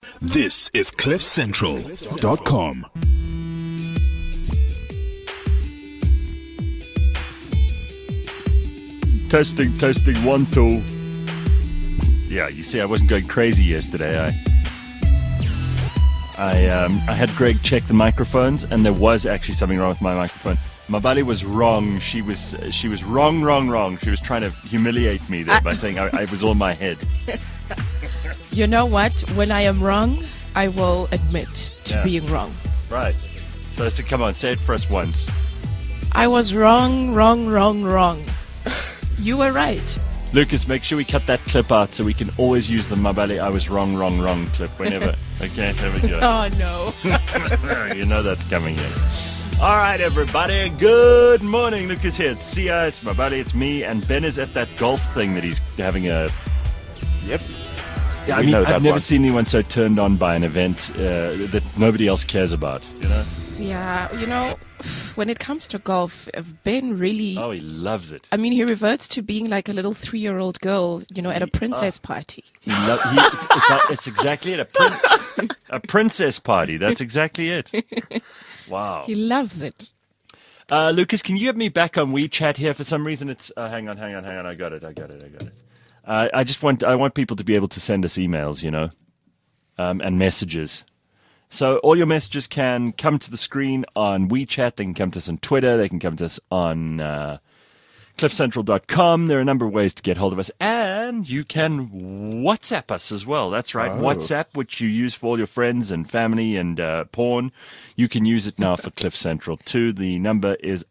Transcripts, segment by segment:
This is CliffCentral.com. Testing, 1, 2. Yeah, you see, I wasn't going crazy yesterday. I had Greg check the microphones, and there was actually something wrong with my microphone. Mabali was wrong. She was wrong. She was trying to humiliate me there by saying I was on my head. You know what? When I am wrong, I will admit to being wrong. Right. So come on, say it for us once. I was wrong. You were right. Lucas, make sure we cut that clip out so we can always use the Mabali I was wrong clip whenever. Okay, there we go. Oh, no. You know that's coming in. All right, everybody. Good morning. Lucas here. It's Sia, it's Mabali, it's me, and Ben is at that golf thing that he's having a... Yep. Yeah, I mean, I've never seen anyone so turned on by an event that nobody else cares about, you know? Yeah, you know, when it comes to golf, Ben really... Oh, he loves it. I mean, he reverts to being like a little 3-year-old girl, you know, at a princess party. It's exactly it. A princess party. That's exactly it. Wow. He loves it. Lucas, can you have me back on WeChat here? For some reason, it's... hang on. I got it. I want people to be able to send us emails, you know, and messages. So all your messages can come to the screen on WeChat. They can come to us on Twitter. They can come to us on cliffcentral.com. There are a number of ways to get hold of us. And you can WhatsApp us as well. That's right. Oh. WhatsApp, which you use for all your friends and family and porn. You can use it now for Cliff Central too. The number is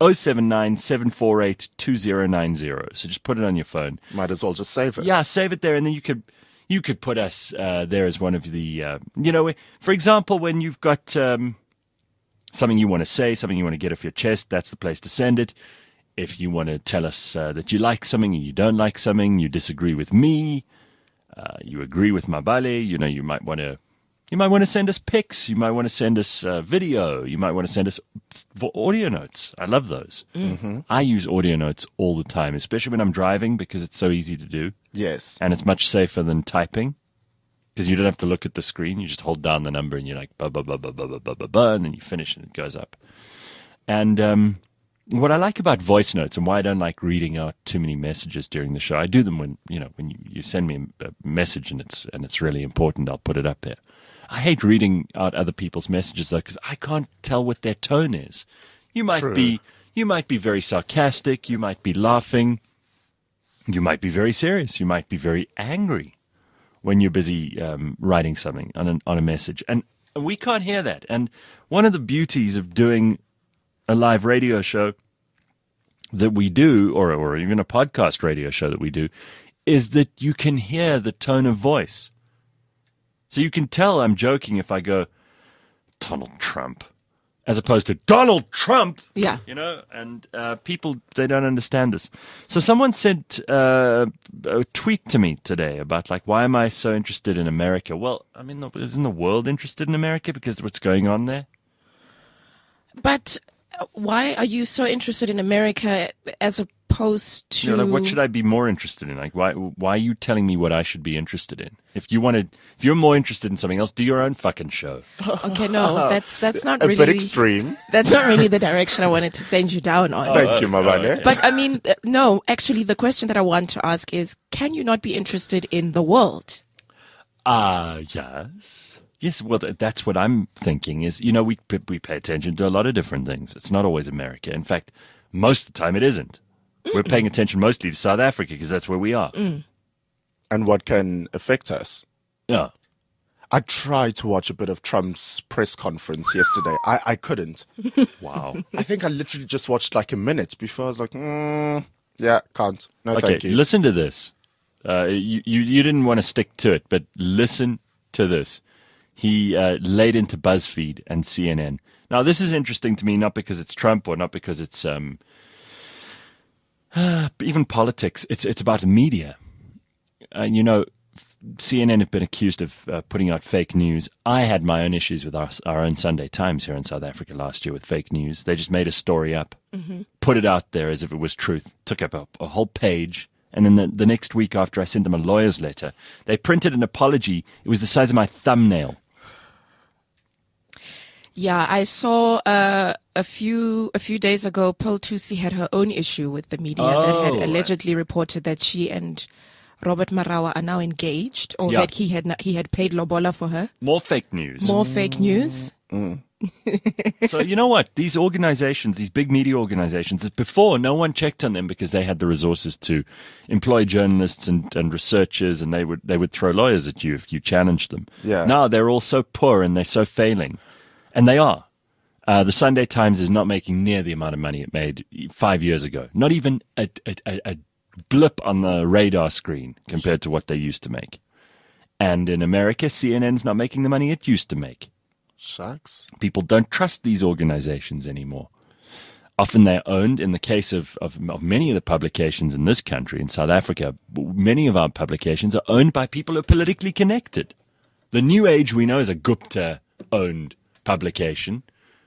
079-748-2090. So just put it on your phone. Might as well just save it. Yeah, save it there, and then you could put us there as one of the, for example, when you've got something you want to say, something you want to get off your chest, that's the place to send it. If you want to tell us that you like something and you don't like something, you disagree with me, you agree with Mabali, you know, you might want to send us pics, you might want to send us video, you might want to send us audio notes. I love those. Mm-hmm. I use audio notes all the time, especially when I'm driving because it's so easy to do. Yes. And it's much safer than typing because you don't have to look at the screen. You just hold down the number and you're like, ba, ba, ba, ba, ba, ba, ba, ba, ba, and then you finish and it goes up. And what I like about voice notes and why I don't like reading out too many messages during the show, I do them when you send me a message and it's really important, I'll put it up there. I hate reading out other people's messages though because I can't tell what their tone is. You might be very sarcastic, you might be laughing, you might be very serious, you might be very angry when you're busy writing something on a message, and we can't hear that. And one of the beauties of doing a live radio show that we do, or even a podcast radio show that we do, is that you can hear the tone of voice. So you can tell I'm joking if I go, Donald Trump, as opposed to Donald Trump. Yeah. You know, and people, they don't understand this. So someone sent a tweet to me today about, like, why am I so interested in America? Well, I mean, isn't the world interested in America because of what's going on there? But why are you so interested in America as opposed to... You know, like, what should I be more interested in? Like, why are you telling me what I should be interested in? If you're more interested in something else, do your own fucking show. Okay, no, that's not really... A bit extreme. That's not really the direction I wanted to send you down on. Thank you, Mabali. Okay. But, I mean, no, actually, the question that I want to ask is, can you not be interested in the world? Yes. Yes, well, that's what I'm thinking is, you know, we pay attention to a lot of different things. It's not always America. In fact, most of the time it isn't. We're paying attention mostly to South Africa because that's where we are. Mm. And what can affect us. Yeah. I tried to watch a bit of Trump's press conference yesterday. I couldn't. Wow. I think I literally just watched like a minute before I was like, yeah, can't. No, Okay, thank you. listen to this. You didn't want to stick to it, but listen to this. He laid into BuzzFeed and CNN. Now, this is interesting to me, not because it's Trump or not because it's even politics. It's about the media. You know, CNN have been accused of putting out fake news. I had my own issues with our own Sunday Times here in South Africa last year with fake news. They just made a story up, put it out there as if it was truth, took up a whole page. And then the next week after I sent them a lawyer's letter, they printed an apology. It was the size of my thumbnail. Yeah, I saw a few days ago, Pearl Thusi had her own issue with the media that had allegedly reported that she and Robert Marawa are now engaged, or that he had paid lobola for her. More fake news. More fake news. So you know what? These organizations, these big media organizations, before no one checked on them because they had the resources to employ journalists and researchers, and they would throw lawyers at you if you challenged them. Yeah. Now they're all so poor and they're so failing, and they are. The Sunday Times is not making near the amount of money it made 5 years ago. Not even a blip on the radar screen compared to what they used to make. And in America, CNN's not making the money it used to make. Shucks. People don't trust these organizations anymore. Often they're owned, in the case of many of the publications in this country, in South Africa, many of our publications are owned by people who are politically connected. The New Age, we know, is a Gupta-owned publication.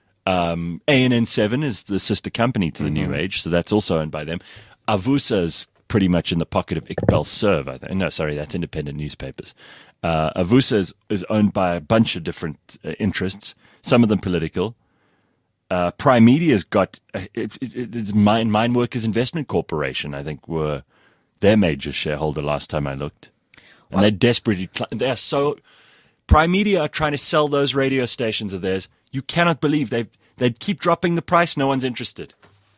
ANN7 is the sister company to the New Age, so that's also owned by them. Avusa is pretty much in the pocket of Iqbal Serv, I think. No, sorry, that's independent newspapers. Avusa is owned by a bunch of different interests, some of them political. Prime Media's got it's Mine Workers Investment Corporation, I think, were their major shareholder last time I looked. And they're desperately, Prime Media are trying to sell those radio stations of theirs. You cannot believe they'd keep dropping the price. No one's interested.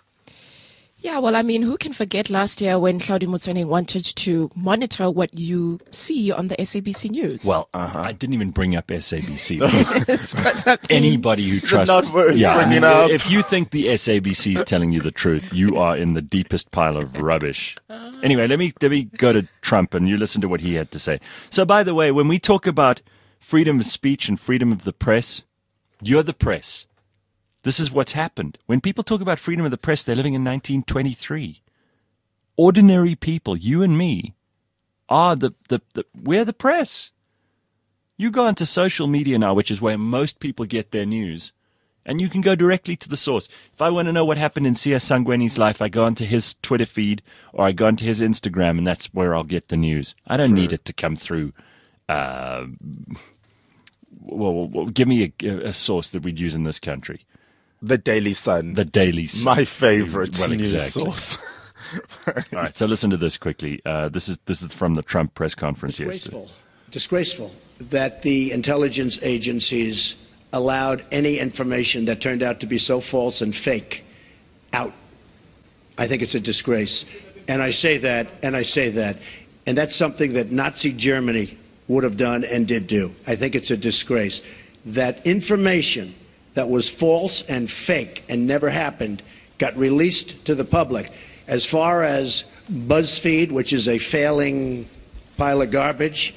Yeah, well, I mean, who can forget last year when Hlaudi Motsoeneng wanted to monitor what you see on the SABC News? Well, I didn't even bring up SABC. It's Anybody who trusts... not worth bringing up. If you think the SABC is telling you the truth, you are in the deepest pile of rubbish. Anyway, let me go to Trump and you listen to what he had to say. So, by the way, when we talk about freedom of speech and freedom of the press, you're the press. This is what's happened. When people talk about freedom of the press, they're living in 1923. Ordinary people, you and me, are we're the press. You go onto social media now, which is where most people get their news, and you can go directly to the source. If I want to know what happened in Sia Sangweni's life, I go onto his Twitter feed or I go onto his Instagram, and that's where I'll get the news. I don't need it to come through. Give me a source that we'd use in this country. The Daily Sun. The Daily Sun. My favorite Well, news exactly. source. All right, so listen to this quickly. This is from the Trump press conference yesterday. Disgraceful that the intelligence agencies allowed any information that turned out to be so false and fake out. I think it's a disgrace. And I say that. And that's something that Nazi Germany would have done and did do. I think it's a disgrace. That information that was false and fake and never happened got released to the public. As far as BuzzFeed, which is a failing pile of garbage.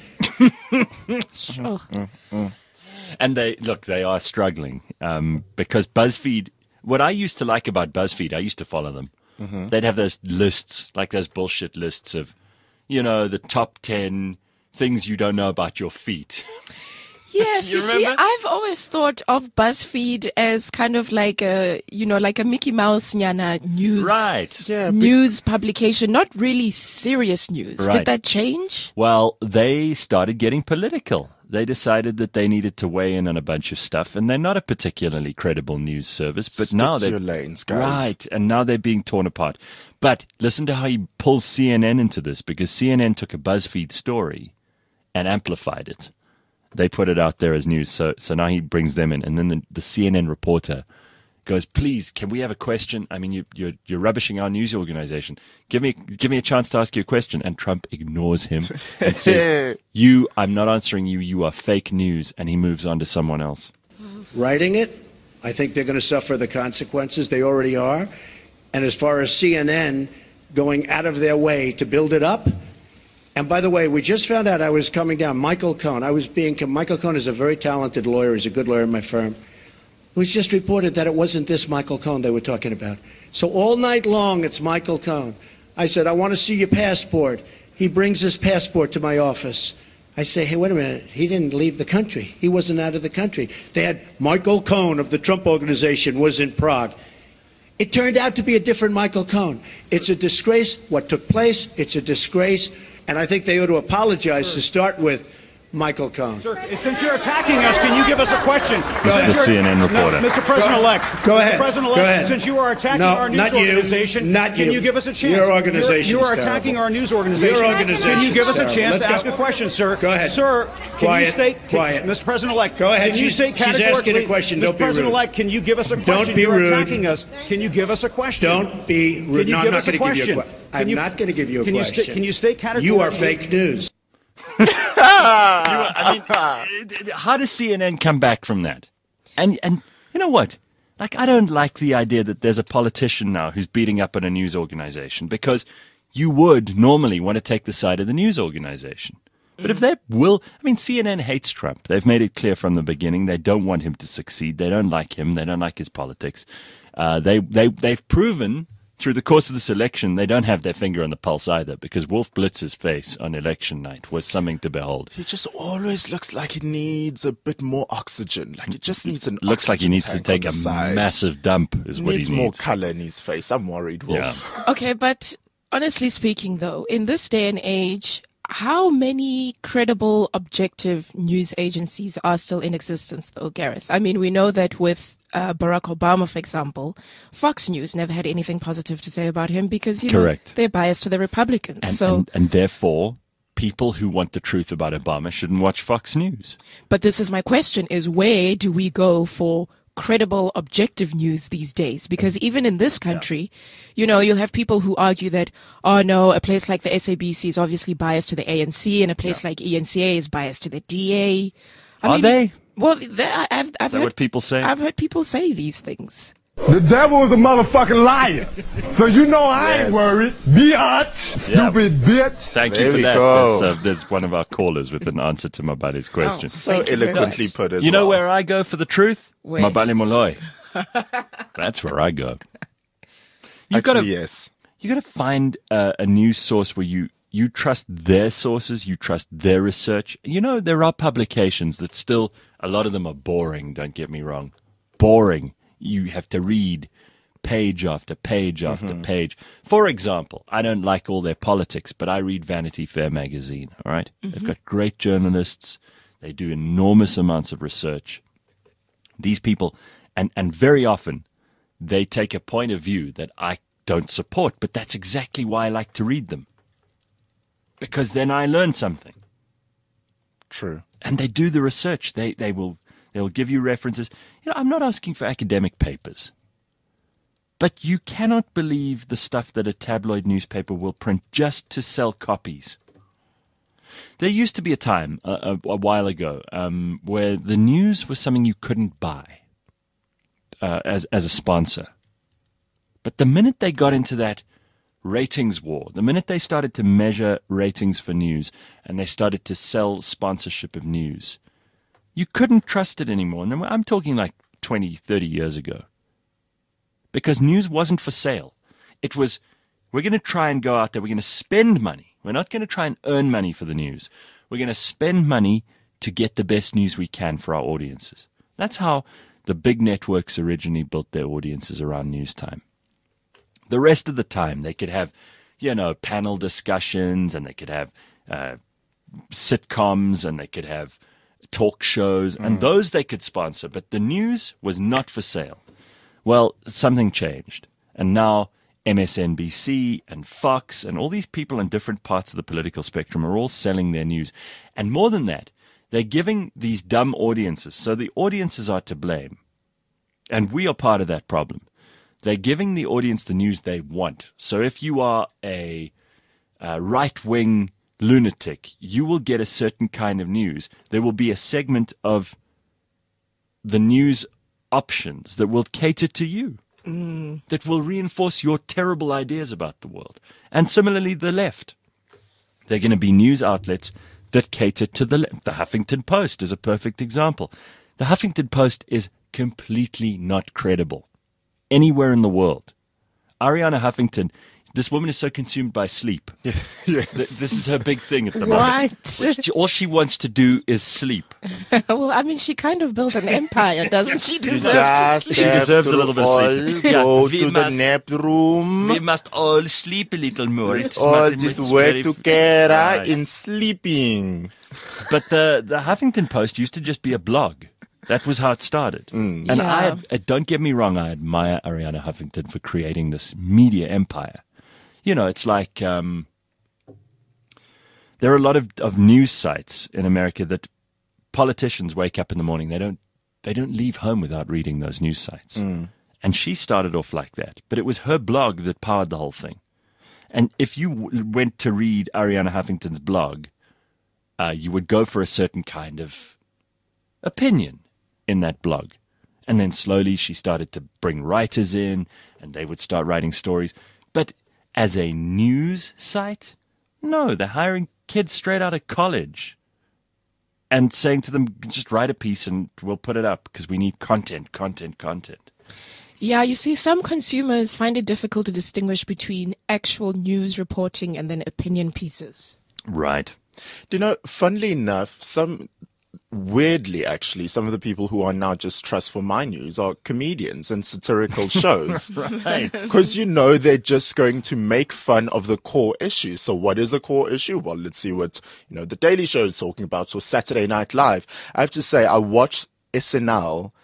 And they are struggling because BuzzFeed, what I used to like about BuzzFeed, I used to follow them. Mm-hmm. They'd have those lists, like those bullshit lists of, the top 10 things you don't know about your feet. Yes, you see, I've always thought of BuzzFeed as kind of like a Mickey Mouse nyana news, right? Yeah, news publication, not really serious news. Right. Did that change? Well, they started getting political. They decided that they needed to weigh in on a bunch of stuff, and they're not a particularly credible news service. But now they're they're lanes, guys. Right, and now they're being torn apart. But listen to how he pulls CNN into this, because CNN took a BuzzFeed story and amplified it. They put it out there as news, so now he brings them in, and then the CNN reporter goes, "Please, can we have a question? I mean, you're rubbishing our news organization. Give me a chance to ask you a question." And Trump ignores him and says, "I'm not answering you. You are fake news," and he moves on to someone else. Writing it, I think they're going to suffer the consequences. They already are. And as far as CNN going out of their way to build it up. And by the way, we just found out I was coming down. Michael Cohen. Michael Cohen is a very talented lawyer. He's a good lawyer in my firm. It was just reported that it wasn't this Michael Cohen they were talking about. So all night long, it's Michael Cohen. I said, "I want to see your passport." He brings his passport to my office. I say, "Hey, wait a minute. He didn't leave the country. He wasn't out of the country." They had Michael Cohen of the Trump Organization was in Prague. It turned out to be a different Michael Cohen. It's a disgrace what took place. It's a disgrace. And I think they ought to apologize to start with Michael Cohen. Sir, since you're attacking us, can you give us a question? This is the CNN reporter. No, Mr. President-elect. Go ahead. Mr. President-elect, Go ahead. since you are attacking our news organization, can you give us a chance? Your organization You are is attacking terrible. our news organization. Your organization Can you give us a is chance terrible. to ask a question, sir? Go ahead. Sir, can Quiet. you state... Quiet. Mr. President-elect, Go ahead. Can you state categorically... She's asking a question. Don't be rude. Mr. President-elect, can you give us a question? Don't be You're rude. attacking us. Can you give us a question? Don't be rude. Can you No, give I'm us not a going to give you a question? question. I'm not going to give you a question. Can you state categorically... You are fake news. How does CNN come back from that? And you know what? Like, I don't like the idea that there's a politician now who's beating up on a news organization, because you would normally want to take the side of the news organization. But if they will, I mean, CNN hates Trump. They've made it clear from the beginning. They don't want him to succeed. They don't like him. They don't like his politics. They've proven through the course of this election, they don't have their finger on the pulse either, because Wolf Blitz's face on election night was something to behold. He just always looks like he needs a bit more oxygen. Like, he just needs an Looks like he needs to take a massive dump is what he needs. Needs more color in his face. I'm worried, Wolf. Yeah. Okay, but honestly speaking, though, in this day and age, how many credible, objective news agencies are still in existence, though, Gareth? I mean, we know that with Barack Obama, for example, Fox News never had anything positive to say about him because, Correct. They're biased to the Republicans. And therefore, people who want the truth about Obama shouldn't watch Fox News. But this is my question, is where do we go for credible, objective news these days? Because even in this country, you'll have people who argue that, oh no, a place like the SABC is obviously biased to the ANC, and a place like ENCA is biased to the DA. Are they? Well, Is that what people say? I've heard people say these things. The devil is a motherfucking liar. So I ain't worried. Biatch, stupid bitch. Thank you There for we that. go. There's one of our callers with an answer to Mabali's question. So Thank you very eloquently much. put as You know well. where I go for the truth? Where? Mabali Moloi. That's where I go. Yes. You got to find a news source where you trust their sources, you trust their research. There are publications that still, a lot of them are boring, don't get me wrong. Boring. You have to read page after page after page. For example, I don't like all their politics, but I read Vanity Fair magazine, all right? They've got great journalists. They do enormous amounts of research. These people, and very often, they take a point of view that I don't support, but that's exactly why I like to read them. Because then I learn something. True. And they do the research. They'll give you references. I'm not asking for academic papers. But you cannot believe the stuff that a tabloid newspaper will print just to sell copies. There used to be a time, a while ago, where the news was something you couldn't buy as a sponsor. But the minute they got into that ratings war, the minute they started to measure ratings for news and they started to sell sponsorship of news, you couldn't trust it anymore. And I'm talking like 20, 30 years ago. Because news wasn't for sale. It was, we're going to try and go out there, we're going to spend money. We're not going to try and earn money for the news. We're going to spend money to get the best news we can for our audiences. That's how the big networks originally built their audiences around news time. The rest of the time, they could have, panel discussions, and they could have sitcoms, and they could have talk shows, and those they could sponsor. But the news was not for sale. Well, something changed. And now MSNBC and Fox and all these people in different parts of the political spectrum are all selling their news. And more than that, they're giving these dumb audiences. So the audiences are to blame. And we are part of that problem. They're giving the audience the news they want. So if you are a right-wing lunatic, you will get a certain kind of news. There will be a segment of the news options that will cater to you, that will reinforce your terrible ideas about the world. And similarly, the left. They're going to be news outlets that cater to the left. The Huffington Post is a perfect example. The Huffington Post is completely not credible anywhere in the world. Ariana Huffington This woman is so consumed by sleep. Yes. This is her big thing at the moment. What? All she wants to do is sleep. Well, I mean, she kind of built an empire, doesn't she? Deserve to sleep. She deserves a little bit of sleep. Go to the nap room. We must all sleep a little more. It's all this work together in sleeping. But the Huffington Post used to just be a blog. That was how it started. And don't get me wrong, I admire Arianna Huffington for creating this media empire. You know, it's like there are a lot of news sites in America that politicians wake up in the morning. They don't leave home without reading those news sites. And she started off like that. But it was her blog that powered the whole thing. And if you went to read Arianna Huffington's blog, you would go for a certain kind of opinion in that blog. And then slowly she started to bring writers in, and they would start writing stories. But as a news site, no, they're hiring kids straight out of college and saying to them, just write a piece and we'll put it up because we need content. Yeah, you see, some consumers find it difficult to distinguish between actual news reporting and then opinion pieces. Right. Do you know, funnily enough, weirdly, actually, some of the people who are now just Trust for My News are comedians and satirical shows. Right. Because, they're just going to make fun of the core issue. So what is a core issue? Well, let's see what, The Daily Show is talking about, or Saturday Night Live. I have to say, I watched SNL,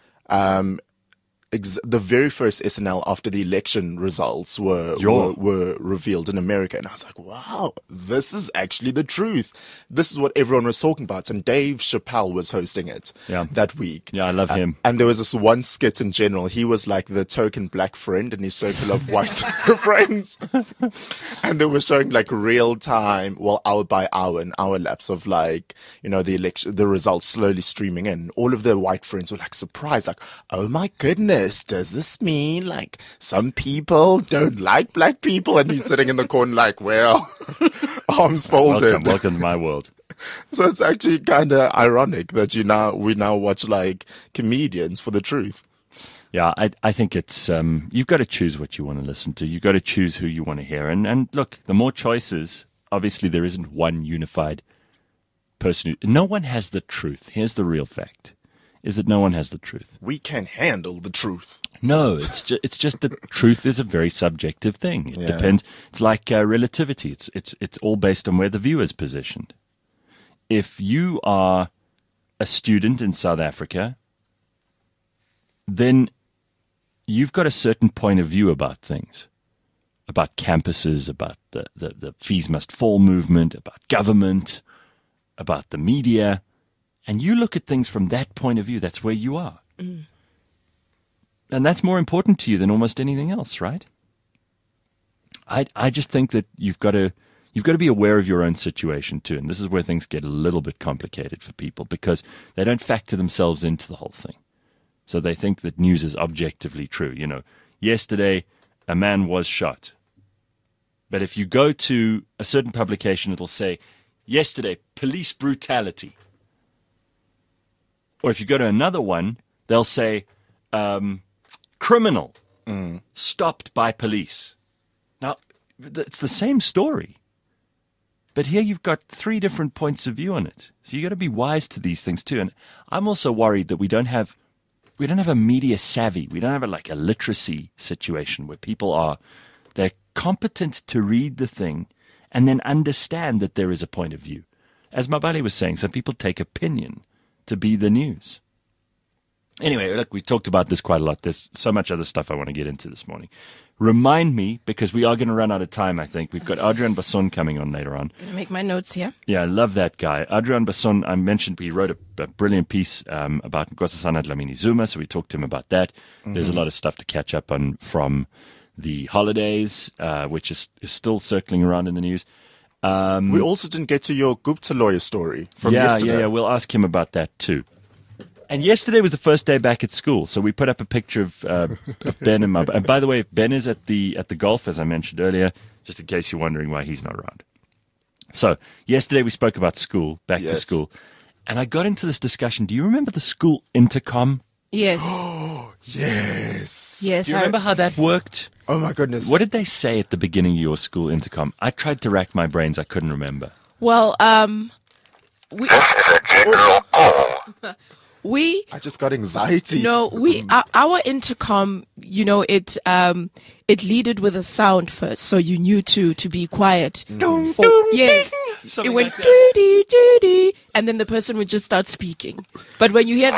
the very first SNL after the election results were revealed in America. And I was like, wow, this is actually the truth. This is what everyone was talking about. And Dave Chappelle was hosting it that week. Yeah, I love him. And there was this one skit in general. He was like the token black friend in his circle of white friends. And they were showing like real time, hour by hour, an hour lapse of like, the election, the results slowly streaming in. All of their white friends were like surprised, like, oh my goodness. Does this mean like some people don't like black people? And he's sitting in the corner like, well, arms folded. Welcome to my world. So it's actually kind of ironic that we now watch like comedians for the truth. Yeah, I think it's you've got to choose what you want to listen to. You've got to choose who you want to hear. And look, the more choices, obviously there isn't one unified person. No one has the truth. Here's the real fact. Is that no one has the truth. We can handle the truth. No, it's just that truth is a very subjective thing. It depends. It's like relativity. It's all based on where the viewer is positioned. If you are a student in South Africa, then you've got a certain point of view about things, about campuses, about the fees must fall movement, about government, about the media. And you look at things from that point of view. That's where you are. And that's more important to you than almost anything else, right? I just think that you've got to be aware of your own situation too. And this is where things get a little bit complicated for people because they don't factor themselves into the whole thing. So they think that news is objectively true. Yesterday a man was shot. But if you go to a certain publication, it'll say, yesterday, police brutality. Or if you go to another one, they'll say, criminal stopped by police. Now, it's the same story. But here you've got 3 different points of view on it. So you've got to be wise to these things too. And I'm also worried that we don't have a media savvy. We don't have a literacy situation where they're competent to read the thing and then understand that there is a point of view. As Mabali was saying, some people take opinion to be the news. Anyway, look, we talked about this quite a lot. There's so much other stuff I want to get into this morning. Remind me, because we are going to run out of time, I think. We've got Adrian Basson coming on later on. Gonna make my notes here. Yeah, I love that guy. Adrian Basson, I mentioned he wrote a brilliant piece about Nkosazana Dlamini-Zuma, so we talked to him about that. There's a lot of stuff to catch up on from the holidays, which is still circling around in the news. We also didn't get to your Gupta lawyer story from yesterday. Yeah, we'll ask him about that too. And yesterday was the first day back at school, so we put up a picture of Ben and and by the way, Ben is at the golf, as I mentioned earlier, just in case you're wondering why he's not around. So yesterday we spoke about school, back to school, and I got into this discussion. Do you remember the school intercom? Yes. Yes. Yes. Do you remember how that worked? Oh my goodness. What did they say at the beginning of your school intercom? I tried to rack my brains. I couldn't remember. Well, we I just got anxiety. No, our intercom, it leaded with a sound first, so you knew to be quiet. Yes, it went doo doo doo, and then the person would just start speaking. But when you hear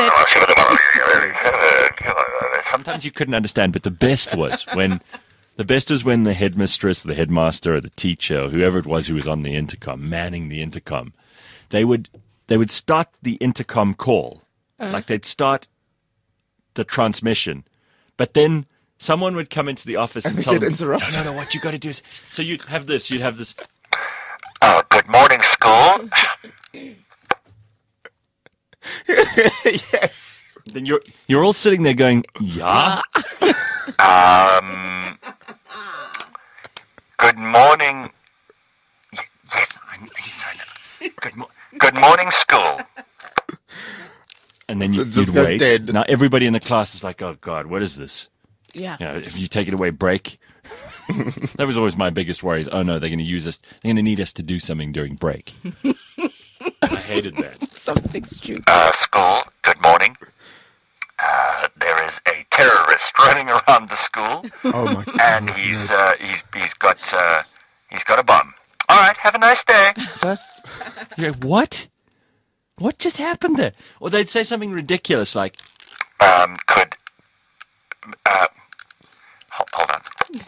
that, sometimes you couldn't understand. But the best was when the headmistress, the headmaster, or the teacher, or whoever it was who was on the intercom, manning the intercom, they would start the intercom call. Like they'd start the transmission, but then someone would come into the office and tell them, no, what you got to do is, so you'd have this. Good morning, school. Yes. Then you're all sitting there going, yeah. Good morning. Yes, I know. Good morning, school. And then you'd wait. Dead. Now everybody in the class is like, oh God, what is this? yeah. If you take it away, break. That was always my biggest worry. Oh no, they're going to use us. They're going to need us to do something during break. I hated that. Something stupid. School, good morning. There is a terrorist running around the school. Oh my God. And he's got a bomb. All right, have a nice day. You're like, what? What just happened there? Or they'd say something ridiculous like, hold on.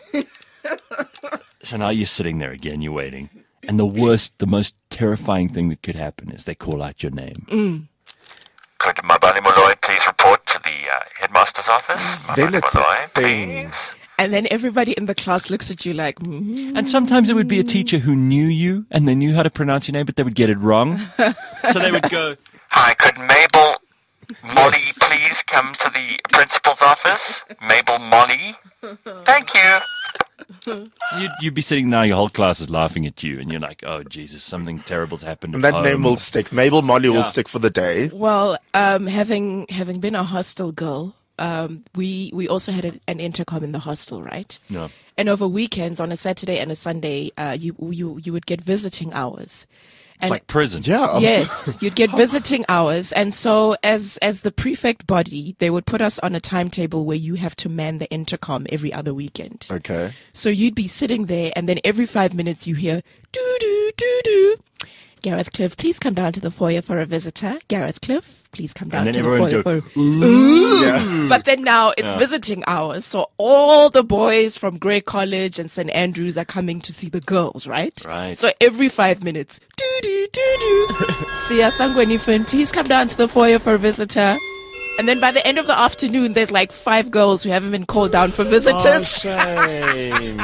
So now you're sitting there again, you're waiting. And the most terrifying thing that could happen is they call out your name. Could Mabani Molloy please report to the headmaster's office? Then it's a Molloy, thing. please. And then everybody in the class looks at you like, And sometimes it would be a teacher who knew you and they knew how to pronounce your name, but they would get it wrong. So they would go, Hi, could Mabel Molly please come to the principal's office? Mabel Molly? Thank you. You'd be sitting there, your whole class is laughing at you, and you're like, oh, Jesus, something terrible's happened. And that name will stick. Mabel Molly will stick for the day. well, having been a hostel girl, we also had an intercom in the hostel, right? No. And over weekends, on a Saturday and a Sunday, you would get visiting hours. It's like prison. Yeah. Yes, you'd get visiting hours. And so as the prefect body, they would put us on a timetable where you have to man the intercom every other weekend. Okay. So you'd be sitting there and then every 5 minutes you hear, doo-doo, doo-doo. Gareth Cliff, please come down to the foyer for a visitor. Gareth Cliff, please come down And to then the everyone foyer go, for Ooh. But then now it's visiting hours. So all the boys from Grey College and St. Andrews are coming to see the girls, right? Right. So every 5 minutes, doo-doo, doo-doo. Sia Sangweni Finn, please come down to the foyer for a visitor. And then by the end of the afternoon, there's like 5 girls who haven't been called down for visitors. Oh, shame.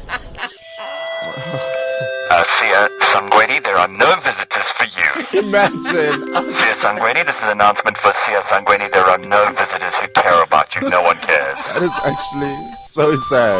Sia Sangweni, there are no visitors for you. Imagine. Sia Sangweni, this is an announcement for Sia Sangweni. There are no visitors who care about you. No one cares. That is actually so sad.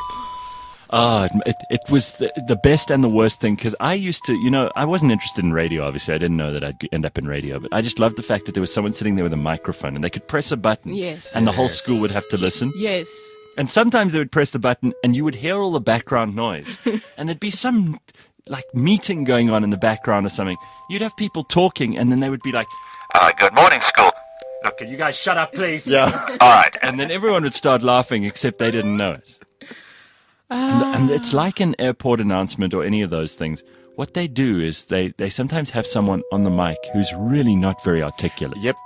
It was the best and the worst thing, because I used to, I wasn't interested in radio, obviously. I didn't know that I'd end up in radio, but I just loved the fact that there was someone sitting there with a microphone and they could press a button. Yes. And the whole school would have to listen. Yes. And sometimes they would press the button and you would hear all the background noise. And there'd be some meeting going on in the background or something. You'd have people talking and then they would be like, Good morning, school. look, can you guys shut up, please? Yeah. All right. And then everyone would start laughing, except they didn't know it. And it's like an airport announcement or any of those things. What they do is they sometimes have someone on the mic who's really not very articulate. Yep.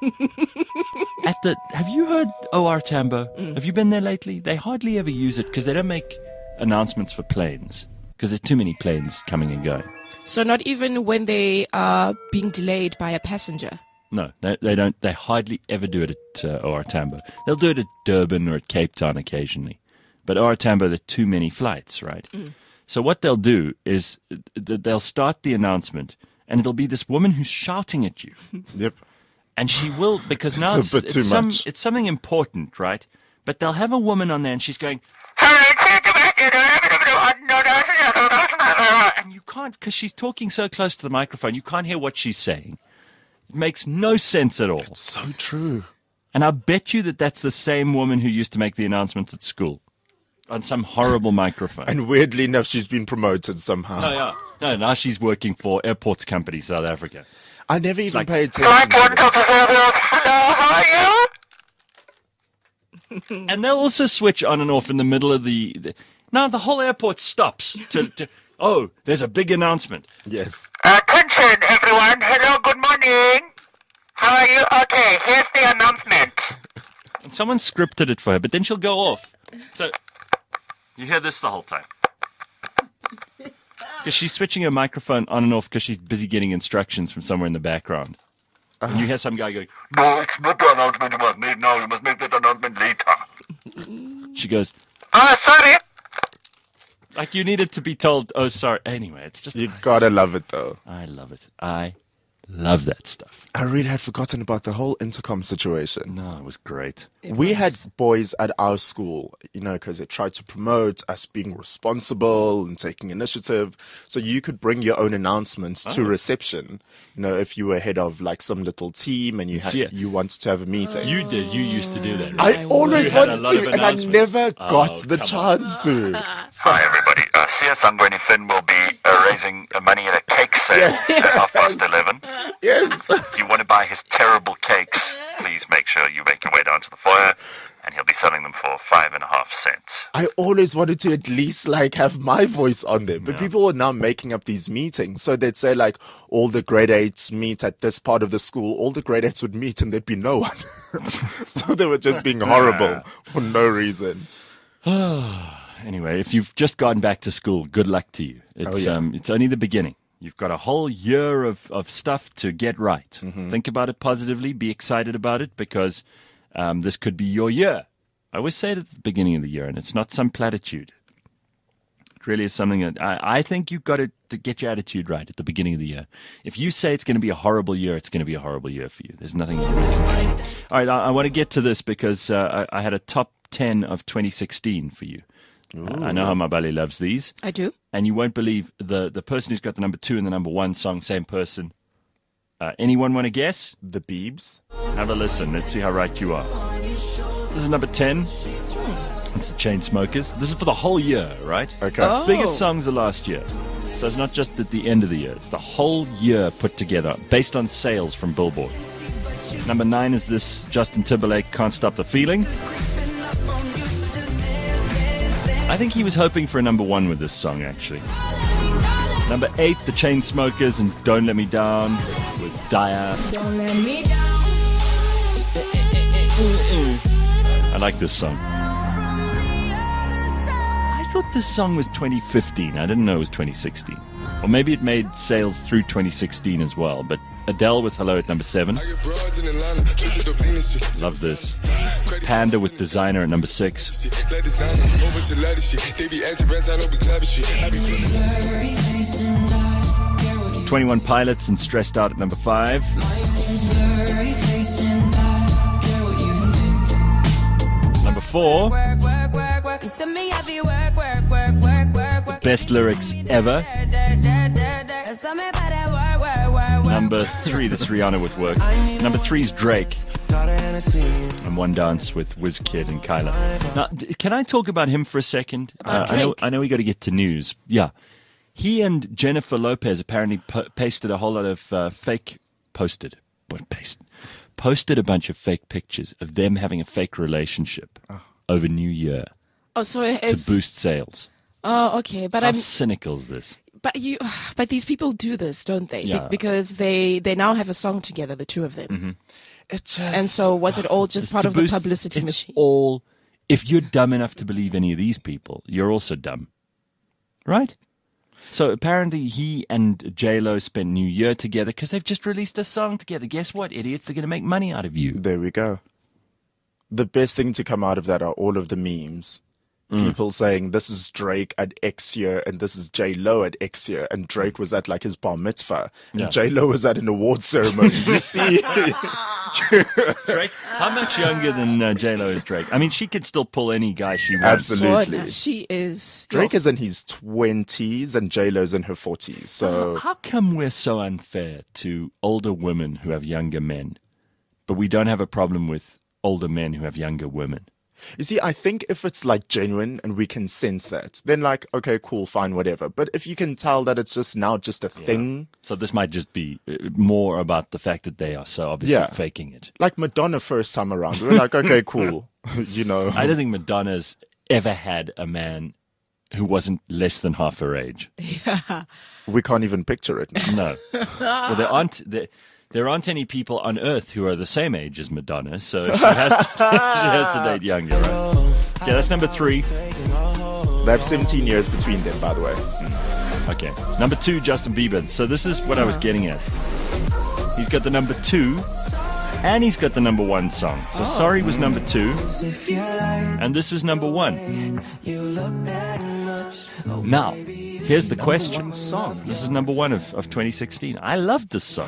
Have you heard OR Tambo? Have you been there lately? They hardly ever use it because they don't make announcements for planes because there's too many planes coming and going. So not even when they are being delayed by a passenger? No, they don't. They hardly ever do it at OR Tambo. They'll do it at Durban or at Cape Town occasionally. But OR Tambo, there are too many flights, right? So what they'll do is they'll start the announcement and it'll be this woman who's shouting at you. Yep. And she will, because now It's a bit too much. It's something important, right? But they'll have a woman on there and she's going, and you can't, because she's talking so close to the microphone, you can't hear what she's saying. It makes no sense at all. So true. And I bet you that that's the same woman who used to make the announcements at school on some horrible microphone. And weirdly enough, she's been promoted somehow. No, now she's working for Airports Company, South Africa. I never even paid attention. Hello, how are you? And they'll also switch on and off in the middle of Now the whole airport stops to oh, there's a big announcement. Yes. Attention, everyone. Hello, good morning. How are you? Okay, here's the announcement. And someone scripted it for her, but then she'll go off. So you hear this the whole time. Because she's switching her microphone on and off because she's busy getting instructions from somewhere in the background. And you hear some guy going, No, it's not the announcement you must make now. You must make that announcement later. she goes, Sorry. like you needed to be told, oh, sorry. Anyway, it's just... You gotta love it, though. I love it. I love that stuff. I really had forgotten about the whole intercom situation. No, it was great. We had boys at our school, because they tried to promote us being responsible and taking initiative. So you could bring your own announcements to reception. If you were head of like some little team and you wanted to have a meeting. You did. You used to do that. Right? I always wanted to, and I never got the chance to. Hi, everybody. CS Sangweni Finn will be raising money at a cake sale at 11:30. Yes. If you want to buy his terrible cakes, please make sure you make your way down to the foyer, and he'll be selling them for 5.5 cents. I always wanted to at least have my voice on them, but people were now making up these meetings. So they'd say all the grade 8s meet at this part of the school. All the grade 8s would meet, and there'd be no one. So they were just being horrible for no reason. Anyway, if you've just gone back to school, good luck to you. It's only the beginning. You've got a whole year of stuff to get right. Mm-hmm. Think about it positively. Be excited about it because this could be your year. I always say it at the beginning of the year, and it's not some platitude. It really is something that I think you've got to get your attitude right at the beginning of the year. If you say it's going to be a horrible year, it's going to be a horrible year for you. There's nothing. All right, I want to get to this because I had a top 10 of 2016 for you. I know how Mabali loves these. I do. And you won't believe the person who's got the number 2 and the number 1 song, same person. Anyone want to guess? The Biebs. Have a listen. Let's see how right you are. This is number 10. It's the Chainsmokers. This is for the whole year, right? Okay. Oh. Biggest songs of last year. So it's not just at the end of the year. It's the whole year put together based on sales from Billboard. Number 9 is this Justin Timberlake, Can't Stop the Feeling. I think he was hoping for a number 1 with this song, actually. Number 8, the Chainsmokers and Don't Let Me Down with Daya. Don't let me down. I like this song. I thought this song was 2015. I didn't know it was 2016. Or maybe it made sales through 2016 as well. But Adele with Hello at number 7. Love this. Panda with Designer at number 6. 21 Pilots and Stressed Out at number 5. Number 4. Best lyrics ever. Number 3, this Rihanna with Work. Number 3 is Drake. And One Dance with WizKid and Kyla. Now, can I talk about him for a second? I know we got to get to news. Yeah. He and Jennifer Lopez apparently posted a whole lot of posted a bunch of fake pictures of them having a fake relationship over New Year to boost sales. Oh, okay. But How cynical is this? But these people do this, don't they? Yeah. Because they now have a song together, the two of them. Mm-hmm. And so was it all just part of the publicity machine? All. If you're dumb enough to believe any of these people, you're also dumb, right? So apparently he and J-Lo spent New Year together because they've just released a song together. Guess what, idiots? They're going to make money out of you. There we go. The best thing to come out of that are all of the memes. People saying this is Drake at X year and this is J-Lo at X year, and Drake was at his bar mitzvah and J-Lo was at an award ceremony. You see? Drake, how much younger than J-Lo is Drake? I mean, she could still pull any guy she wants. Absolutely. Well, she is. Drake is in his 20s and J-Lo's in her 40s. So how come we're so unfair to older women who have younger men, but we don't have a problem with older men who have younger women. You see, I think if it's like genuine and we can sense that, then like, okay, cool, fine, whatever. But if you can tell that it's just now just a thing. So this might just be more about the fact that they are so obviously faking it. Like Madonna first time around. We were like, okay, cool. You know. I don't think Madonna's ever had a man who wasn't less than half her age. Yeah. We can't even picture it now. No. Well, there aren't any people on Earth who are the same age as Madonna, so she has to date younger, right? Yeah, that's number 3. They have 17 years between them, by the way. Okay. Number 2, Justin Bieber. So this is what I was getting at. He's got the number 2, and he's got the number 1 song. So Sorry was number 2, and this was number 1. Now, here's the question. This is number 1 of 2016. I loved this song.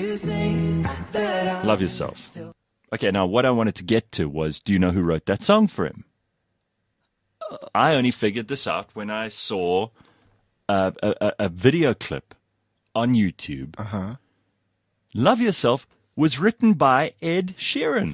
Love Yourself. Okay, now what I wanted to get to was, do you know who wrote that song for him? I only figured this out when I saw a video clip on YouTube. Love Yourself was written by Ed Sheeran.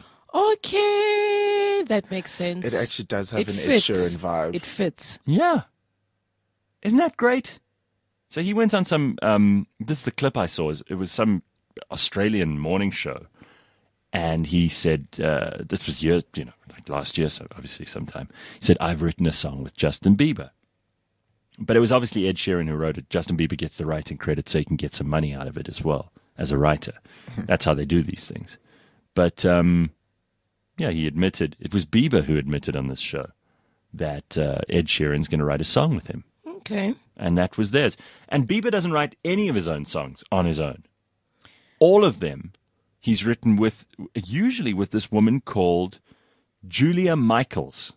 Okay, that makes sense. It actually does have an Ed Sheeran vibe. It fits. Yeah. Isn't that great? So he went on some, this is the clip I saw. It was some Australian morning show. And he said, this was like last year, so obviously sometime. He said, I've written a song with Justin Bieber. But it was obviously Ed Sheeran who wrote it. Justin Bieber gets the writing credit so he can get some money out of it as well as a writer. That's how they do these things. But, he admitted, it was Bieber who admitted on this show that Ed Sheeran's going to write a song with him. Okay. And that was theirs. And Bieber doesn't write any of his own songs on his own. All of them he's written usually with this woman called Julia Michaels.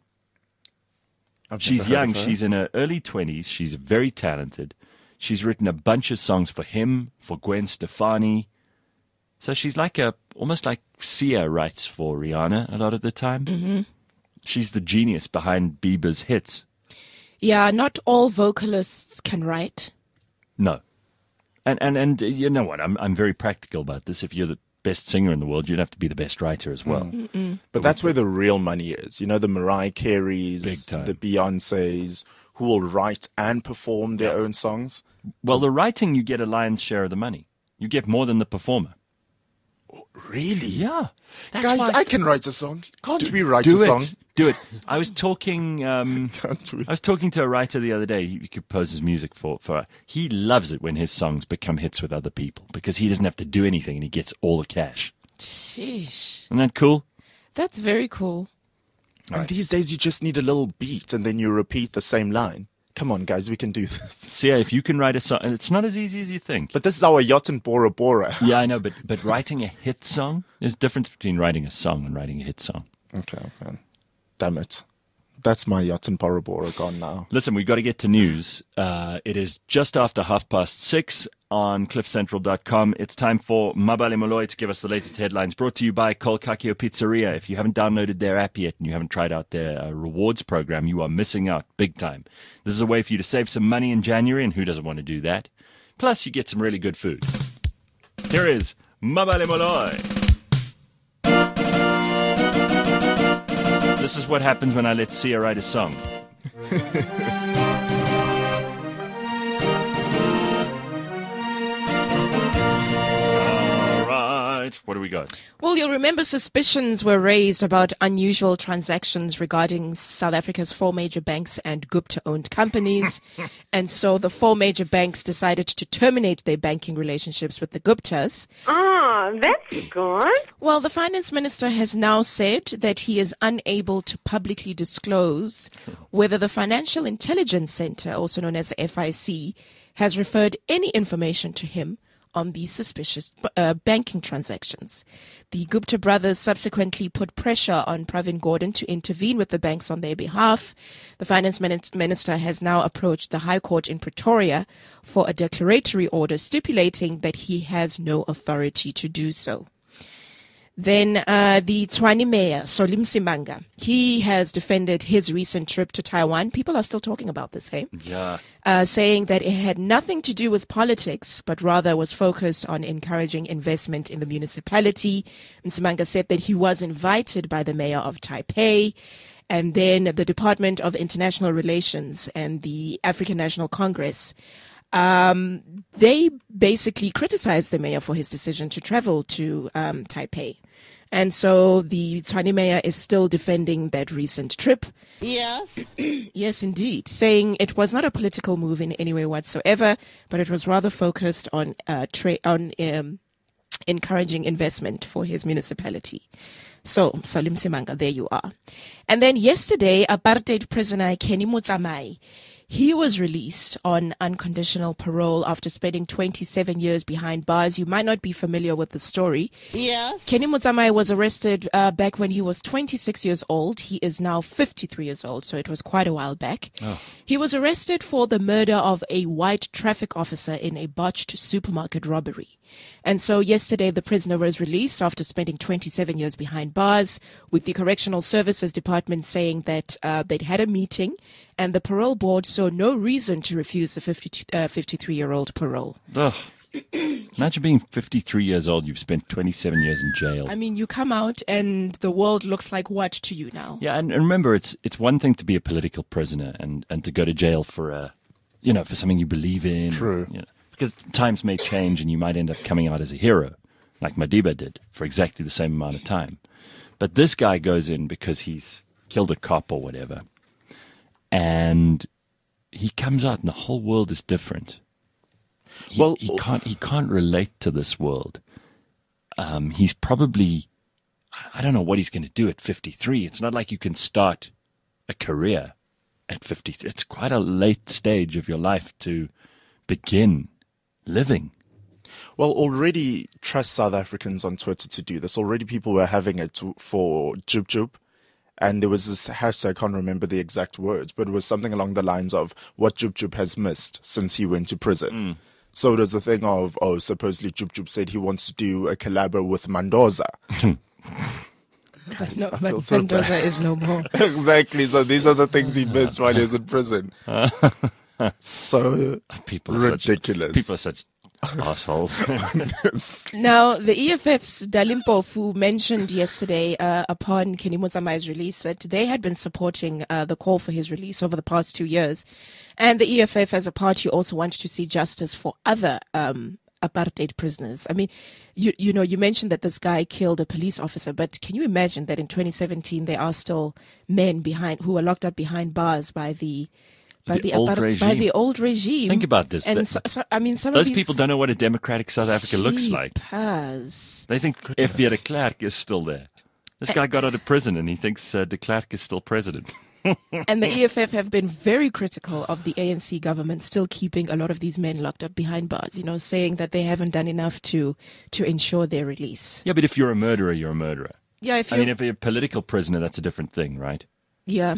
She's young. She's in her early 20s. She's very talented. She's written a bunch of songs for him, for Gwen Stefani. So she's almost like Sia writes for Rihanna a lot of the time. Mm-hmm. She's the genius behind Bieber's hits. Yeah, not all vocalists can write. No. And you know what? I'm very practical about this. If you're the best singer in the world, you'd have to be the best writer as well. But that's where the real money is. You know, the Mariah Careys, Big time. The Beyoncés, who will write and perform their own songs. Well, the writing, you get a lion's share of the money. You get more than the performer. Really? Yeah. Guys, I can write a song. Can't we write a song? Do it. I was talking to a writer the other day. He composes music for. He loves it when his songs become hits with other people because he doesn't have to do anything and he gets all the cash. Sheesh. Isn't that cool? That's very cool. And these days you just need a little beat and then you repeat the same line. Come on, guys, we can do this. See, if you can write a song, and it's not as easy as you think. But this is our Yotin Bora Bora. Yeah, I know, but writing a hit song, there's a difference between writing a song and writing a hit song. Okay, man. Damn it. That's my Yotin Bora Bora gone now. Listen, we've got to get to news. It is just after 6:30 on cliffcentral.com. It's time for Mabale Molloy to give us the latest headlines, brought to you by Kolkakio Pizzeria. If you haven't downloaded their app yet and you haven't tried out their rewards program, you are missing out big time. This is a way for you to save some money in January, and who doesn't want to do that? Plus, you get some really good food. Here is Mabale Molloy. This is what happens when I let Sia write a song. All right. What do we got? Well, you'll remember suspicions were raised about unusual transactions regarding South Africa's 4 major banks and Gupta-owned companies. And so the 4 major banks decided to terminate their banking relationships with the Guptas. Oh, that's good. Well, the finance minister has now said that he is unable to publicly disclose whether the Financial Intelligence Center, also known as FIC, has referred any information to him on these suspicious banking transactions. The Gupta brothers subsequently put pressure on Pravin Gordhan to intervene with the banks on their behalf. The finance minister has now approached the High Court in Pretoria for a declaratory order stipulating that he has no authority to do so. Then the Tshwane mayor, Solly Msimanga, he has defended his recent trip to Taiwan. People are still talking about this, hey? Yeah. Saying that it had nothing to do with politics, but rather was focused on encouraging investment in the municipality. Msimanga said that he was invited by the mayor of Taipei. And then the Department of International Relations and the African National Congress, they basically criticized the mayor for his decision to travel to Taipei. And so the Tshwane mayor is still defending that recent trip. Yes. Yes, indeed, saying it was not a political move in any way whatsoever, but it was rather focused on encouraging investment for his municipality. So, Solly Msimanga, there you are. And then yesterday, apartheid prisoner Kenny Motsamai, he was released on unconditional parole after spending 27 years behind bars. You might not be familiar with the story. Yes. Kenny Motsamai was arrested back when he was 26 years old. He is now 53 years old, so it was quite a while back. Oh. He was arrested for the murder of a white traffic officer in a botched supermarket robbery. And so yesterday, the prisoner was released after spending 27 years behind bars, with the Correctional Services Department saying that they'd had a meeting and the parole board saw no reason to refuse the 53-year-old parole. Ugh. Imagine being 53 years old. You've spent 27 years in jail. I mean, you come out and the world looks like what to you now? Yeah, and remember, it's one thing to be a political prisoner and to go to jail for for something you believe in. True. Because times may change and you might end up coming out as a hero, like Madiba did, for exactly the same amount of time. But this guy goes in because he's killed a cop or whatever, and he comes out and the whole world is different. He can't relate to this world. He's probably, I don't know what he's going to do at 53. It's not like you can start a career at 50. It's quite a late stage of your life to begin living. Well, already trust South Africans on Twitter to do this. Already people were having it for Jub Jub. And there was this hashtag, I can't remember the exact words, but it was something along the lines of what Jub Jub has missed since he went to prison. So it was a thing of, supposedly Jub Jub said he wants to do a collabo with Mandoza. Guys, no, but Mandoza is no more. Exactly. So these are the things he missed while he was in prison. So people ridiculous. People are such assholes. Now, the EFF's Dalimpofu mentioned yesterday upon Kenny Motsamai's release that they had been supporting the call for his release over the past 2 years. And the EFF as a party also wanted to see justice for other apartheid prisoners. I mean, you mentioned that this guy killed a police officer, but can you imagine that in 2017 there are still men who are locked up behind bars by the old regime. Think about this. And some those of these people don't know what a democratic South Africa looks like. They think F.V. de Klerk is still there. This guy got out of prison and he thinks de Klerk is still president. And the EFF have been very critical of the ANC government still keeping a lot of these men locked up behind bars, saying that they haven't done enough to ensure their release. Yeah, but if you're a murderer, you're a murderer. Yeah, if you're a political prisoner, that's a different thing, right? Yeah.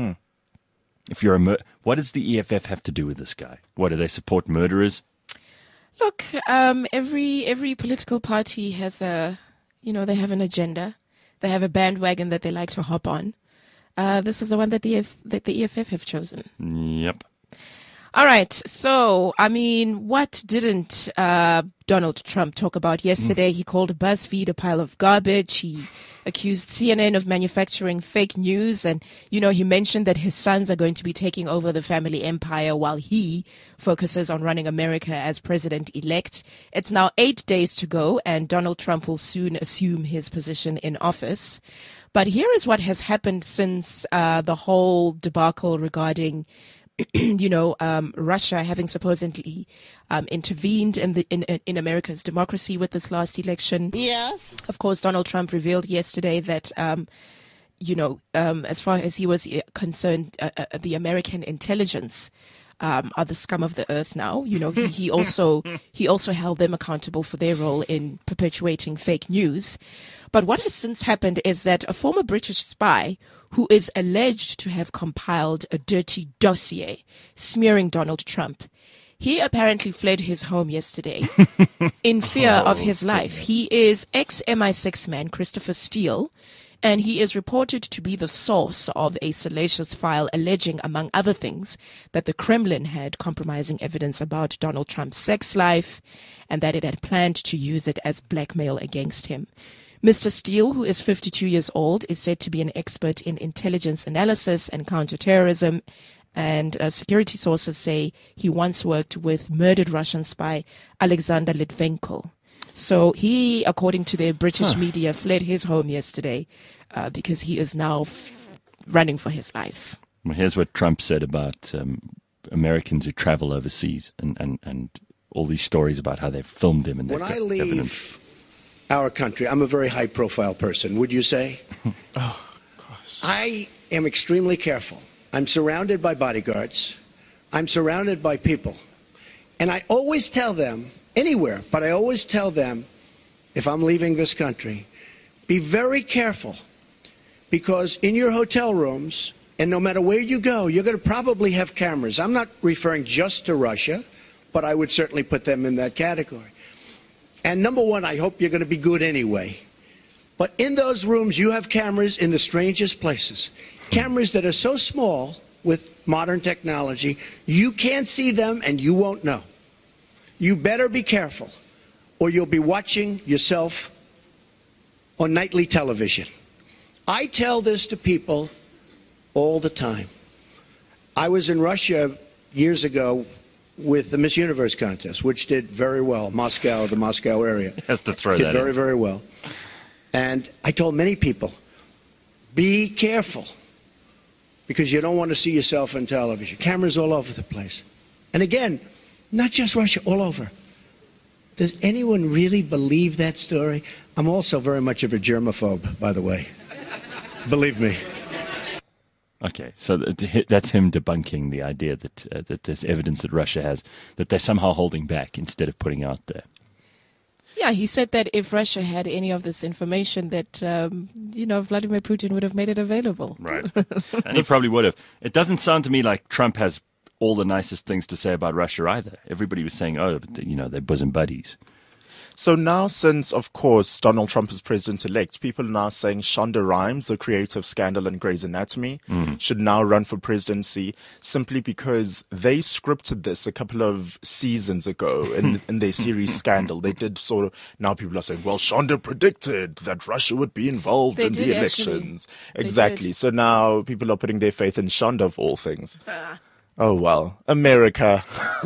If you're what does the EFF have to do with this guy? What, do they support murderers? Look, every political party has they have an agenda. They have a bandwagon that they like to hop on. This is the one that the EFF have chosen. Yep. All right. So, what didn't Donald Trump talk about yesterday? He called BuzzFeed a pile of garbage. He accused CNN of manufacturing fake news. And, he mentioned that his sons are going to be taking over the family empire while he focuses on running America as president-elect. It's now 8 days to go, and Donald Trump will soon assume his position in office. But here is what has happened since the whole debacle regarding Russia having supposedly intervened in America's democracy with this last election. Yes. Of course, Donald Trump revealed yesterday that, as far as he was concerned, the American intelligence are the scum of the earth now. He also held them accountable for their role in perpetuating fake news. But what has since happened is that a former British spy who is alleged to have compiled a dirty dossier smearing Donald Trump, He apparently fled his home yesterday in fear of his life. He is ex-MI6 man Christopher Steele, and he is reported to be the source of a salacious file alleging, among other things, that the Kremlin had compromising evidence about Donald Trump's sex life and that it had planned to use it as blackmail against him. Mr. Steele, who is 52 years old, is said to be an expert in intelligence analysis and counterterrorism, and security sources say he once worked with murdered Russian spy Alexander Litvenko. So he, according to the British media, fled his home yesterday because he is now running for his life. Well, here's what Trump said about Americans who travel overseas and all these stories about how they've filmed him and they've got evidence. When I leave our country, I'm a very high-profile person, would you say? Oh, gosh. I am extremely careful. I'm surrounded by bodyguards. I'm surrounded by people. And I always tell them, anywhere, but I always tell them, if I'm leaving this country, be very careful, because in your hotel rooms, and no matter where you go, you're going to probably have cameras. I'm not referring just to Russia, but I would certainly put them in that category. And number one, I hope you're going to be good anyway. But in those rooms, you have cameras in the strangest places. Cameras that are so small with modern technology, you can't see them and you won't know. You better be careful, or you'll be watching yourself on nightly television. I tell this to people all the time. I was in Russia years ago with the Miss Universe contest, which did very well. Moscow, the Moscow area. Has to throw did that very, in. very well. And I told many people, be careful, because you don't want to see yourself on television. Cameras all over the place. And again, not just Russia, all over. Does anyone really believe that story? I'm also very much of a germaphobe, by the way. Believe me. Okay, so that's him debunking the idea that there's evidence that Russia has, that they're somehow holding back instead of putting out there. Yeah, he said that if Russia had any of this information, that, Vladimir Putin would have made it available. Right. And he probably would have. It doesn't sound to me like Trump has all the nicest things to say about Russia either. Everybody was saying, they're bosom buddies. So now, since, of course, Donald Trump is president-elect, people are now saying Shonda Rhimes, the creator of Scandal and Grey's Anatomy, should now run for presidency, simply because they scripted this a couple of seasons ago in their series Scandal. They did sort of, now people are saying, well, Shonda predicted that Russia would be involved in the elections. Exactly. So now people are putting their faith in Shonda of all things. Oh, well, America.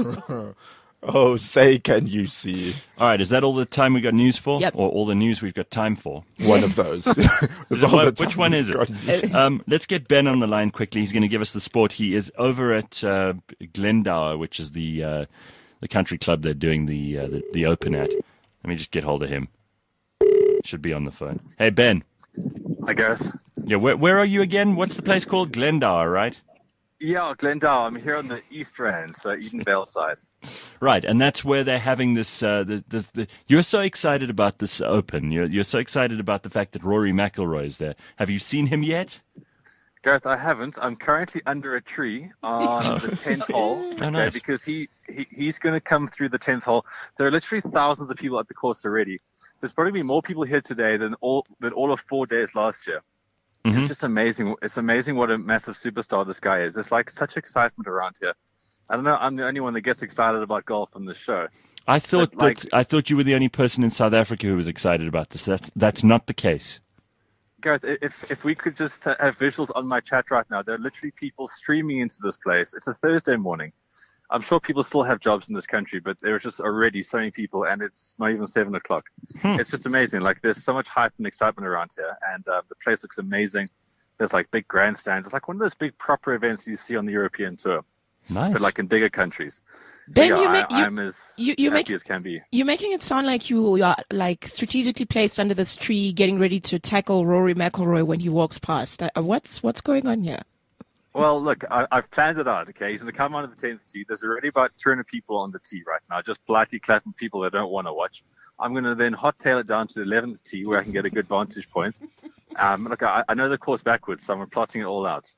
Oh, say, can you see? All right, is that all the time we got news for? Yep. Or all the news we've got time for? One of those. Which one is it? Let's get Ben on the line quickly. He's going to give us the sport. He is over at Glendower, which is the country club they're doing the Open at. Let me just get hold of him. Should be on the phone. Hey, Ben. Hi, Gareth. Yeah, where are you again? What's the place called? Glendower, right? Yeah, Glendower. I'm here on the East Rand, so Edenvale side. Right, and that's where they're having this. You're so excited about this Open. You're so excited about the fact that Rory McIlroy is there. Have you seen him yet? Gareth, I haven't. I'm currently under a tree on the 10th hole. Oh, nice. Because he's going to come through the 10th hole. There are literally thousands of people at the course already. There's probably more people here today than all of 4 days last year. Mm-hmm. It's just amazing. It's amazing what a massive superstar this guy is. There's like such excitement around here. I don't know. I'm the only one that gets excited about golf on this show. I thought you were the only person in South Africa who was excited about this. That's not the case. Gareth, if we could just have visuals on my chat right now, there are literally people streaming into this place. It's a Thursday morning. I'm sure people still have jobs in this country, but there are just already so many people, and it's not even 7 o'clock. It's just amazing. Like, there's so much hype and excitement around here, and the place looks amazing. There's like big grandstands. It's like one of those big proper events you see on the European tour. Nice. But like in bigger countries. Ben, so, I'm as happy as can be. You're making it sound like you are like strategically placed under this tree, getting ready to tackle Rory McIlroy when he walks past. What's going on here? Well, look, I've planned it out, okay? He's going to come onto the 10th tee. There's already about 200 people on the tee right now, just politely clapping people that don't want to watch. I'm going to then hot tail it down to the 11th tee where I can get a good vantage point. Look, I know the course backwards, so I'm plotting it all out.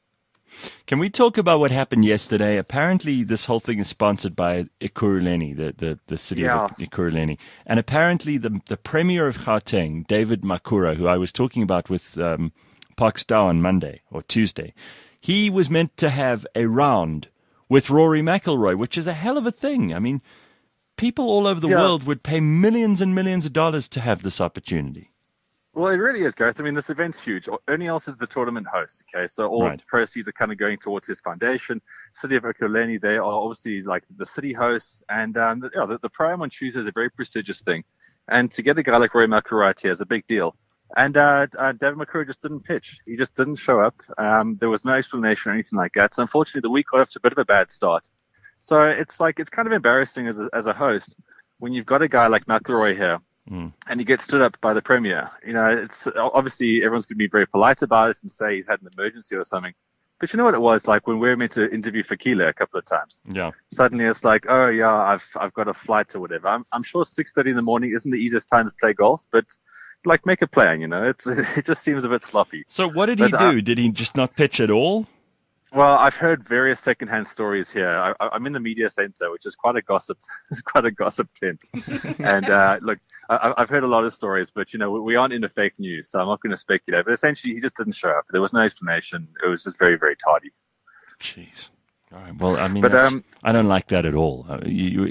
Can we talk about what happened yesterday? Apparently, this whole thing is sponsored by Ekurhuleni, the city of Ekurhuleni. And apparently, the Premier of Gauteng, David Makhura, who I was talking about with Park Stow on Monday or Tuesday, he was meant to have a round with Rory McIlroy, which is a hell of a thing. I mean, people all over the world would pay millions and millions of dollars to have this opportunity. Well, it really is, Gareth. I mean, this event's huge. Ernie Els is the tournament host, okay? So all the proceeds are kind of going towards his foundation. City of Ekurhuleni, they are obviously like the city hosts. And the Pro-Am on Tuesday is a very prestigious thing. And to get a guy like Rory McIlroy here is a big deal. And David Makhura just didn't pitch. He just didn't show up. There was no explanation or anything like that. So unfortunately, the week got off to a bit of a bad start. So it's kind of embarrassing as a host when you've got a guy like McIlroy here. And he gets stood up by the Premier. You know, it's obviously everyone's going to be very polite about it and say he's had an emergency or something. But you know what it was like when we were meant to interview Fakila a couple of times. Yeah. Suddenly it's like, oh yeah, I've got a flight or whatever. I'm sure 6:30 in the morning isn't the easiest time to play golf, but like make a plan. You know, it just seems a bit sloppy. So what did he do? Did he just not pitch at all? Well, I've heard various secondhand stories here. I'm in the media center, which is quite a gossip tent. And look, I've heard a lot of stories, but you know, we aren't into fake news, so I'm not going to speculate. But essentially, he just didn't show up. There was no explanation. It was just very, very tardy. Jeez. All right. Well, I mean, I don't like that at all. I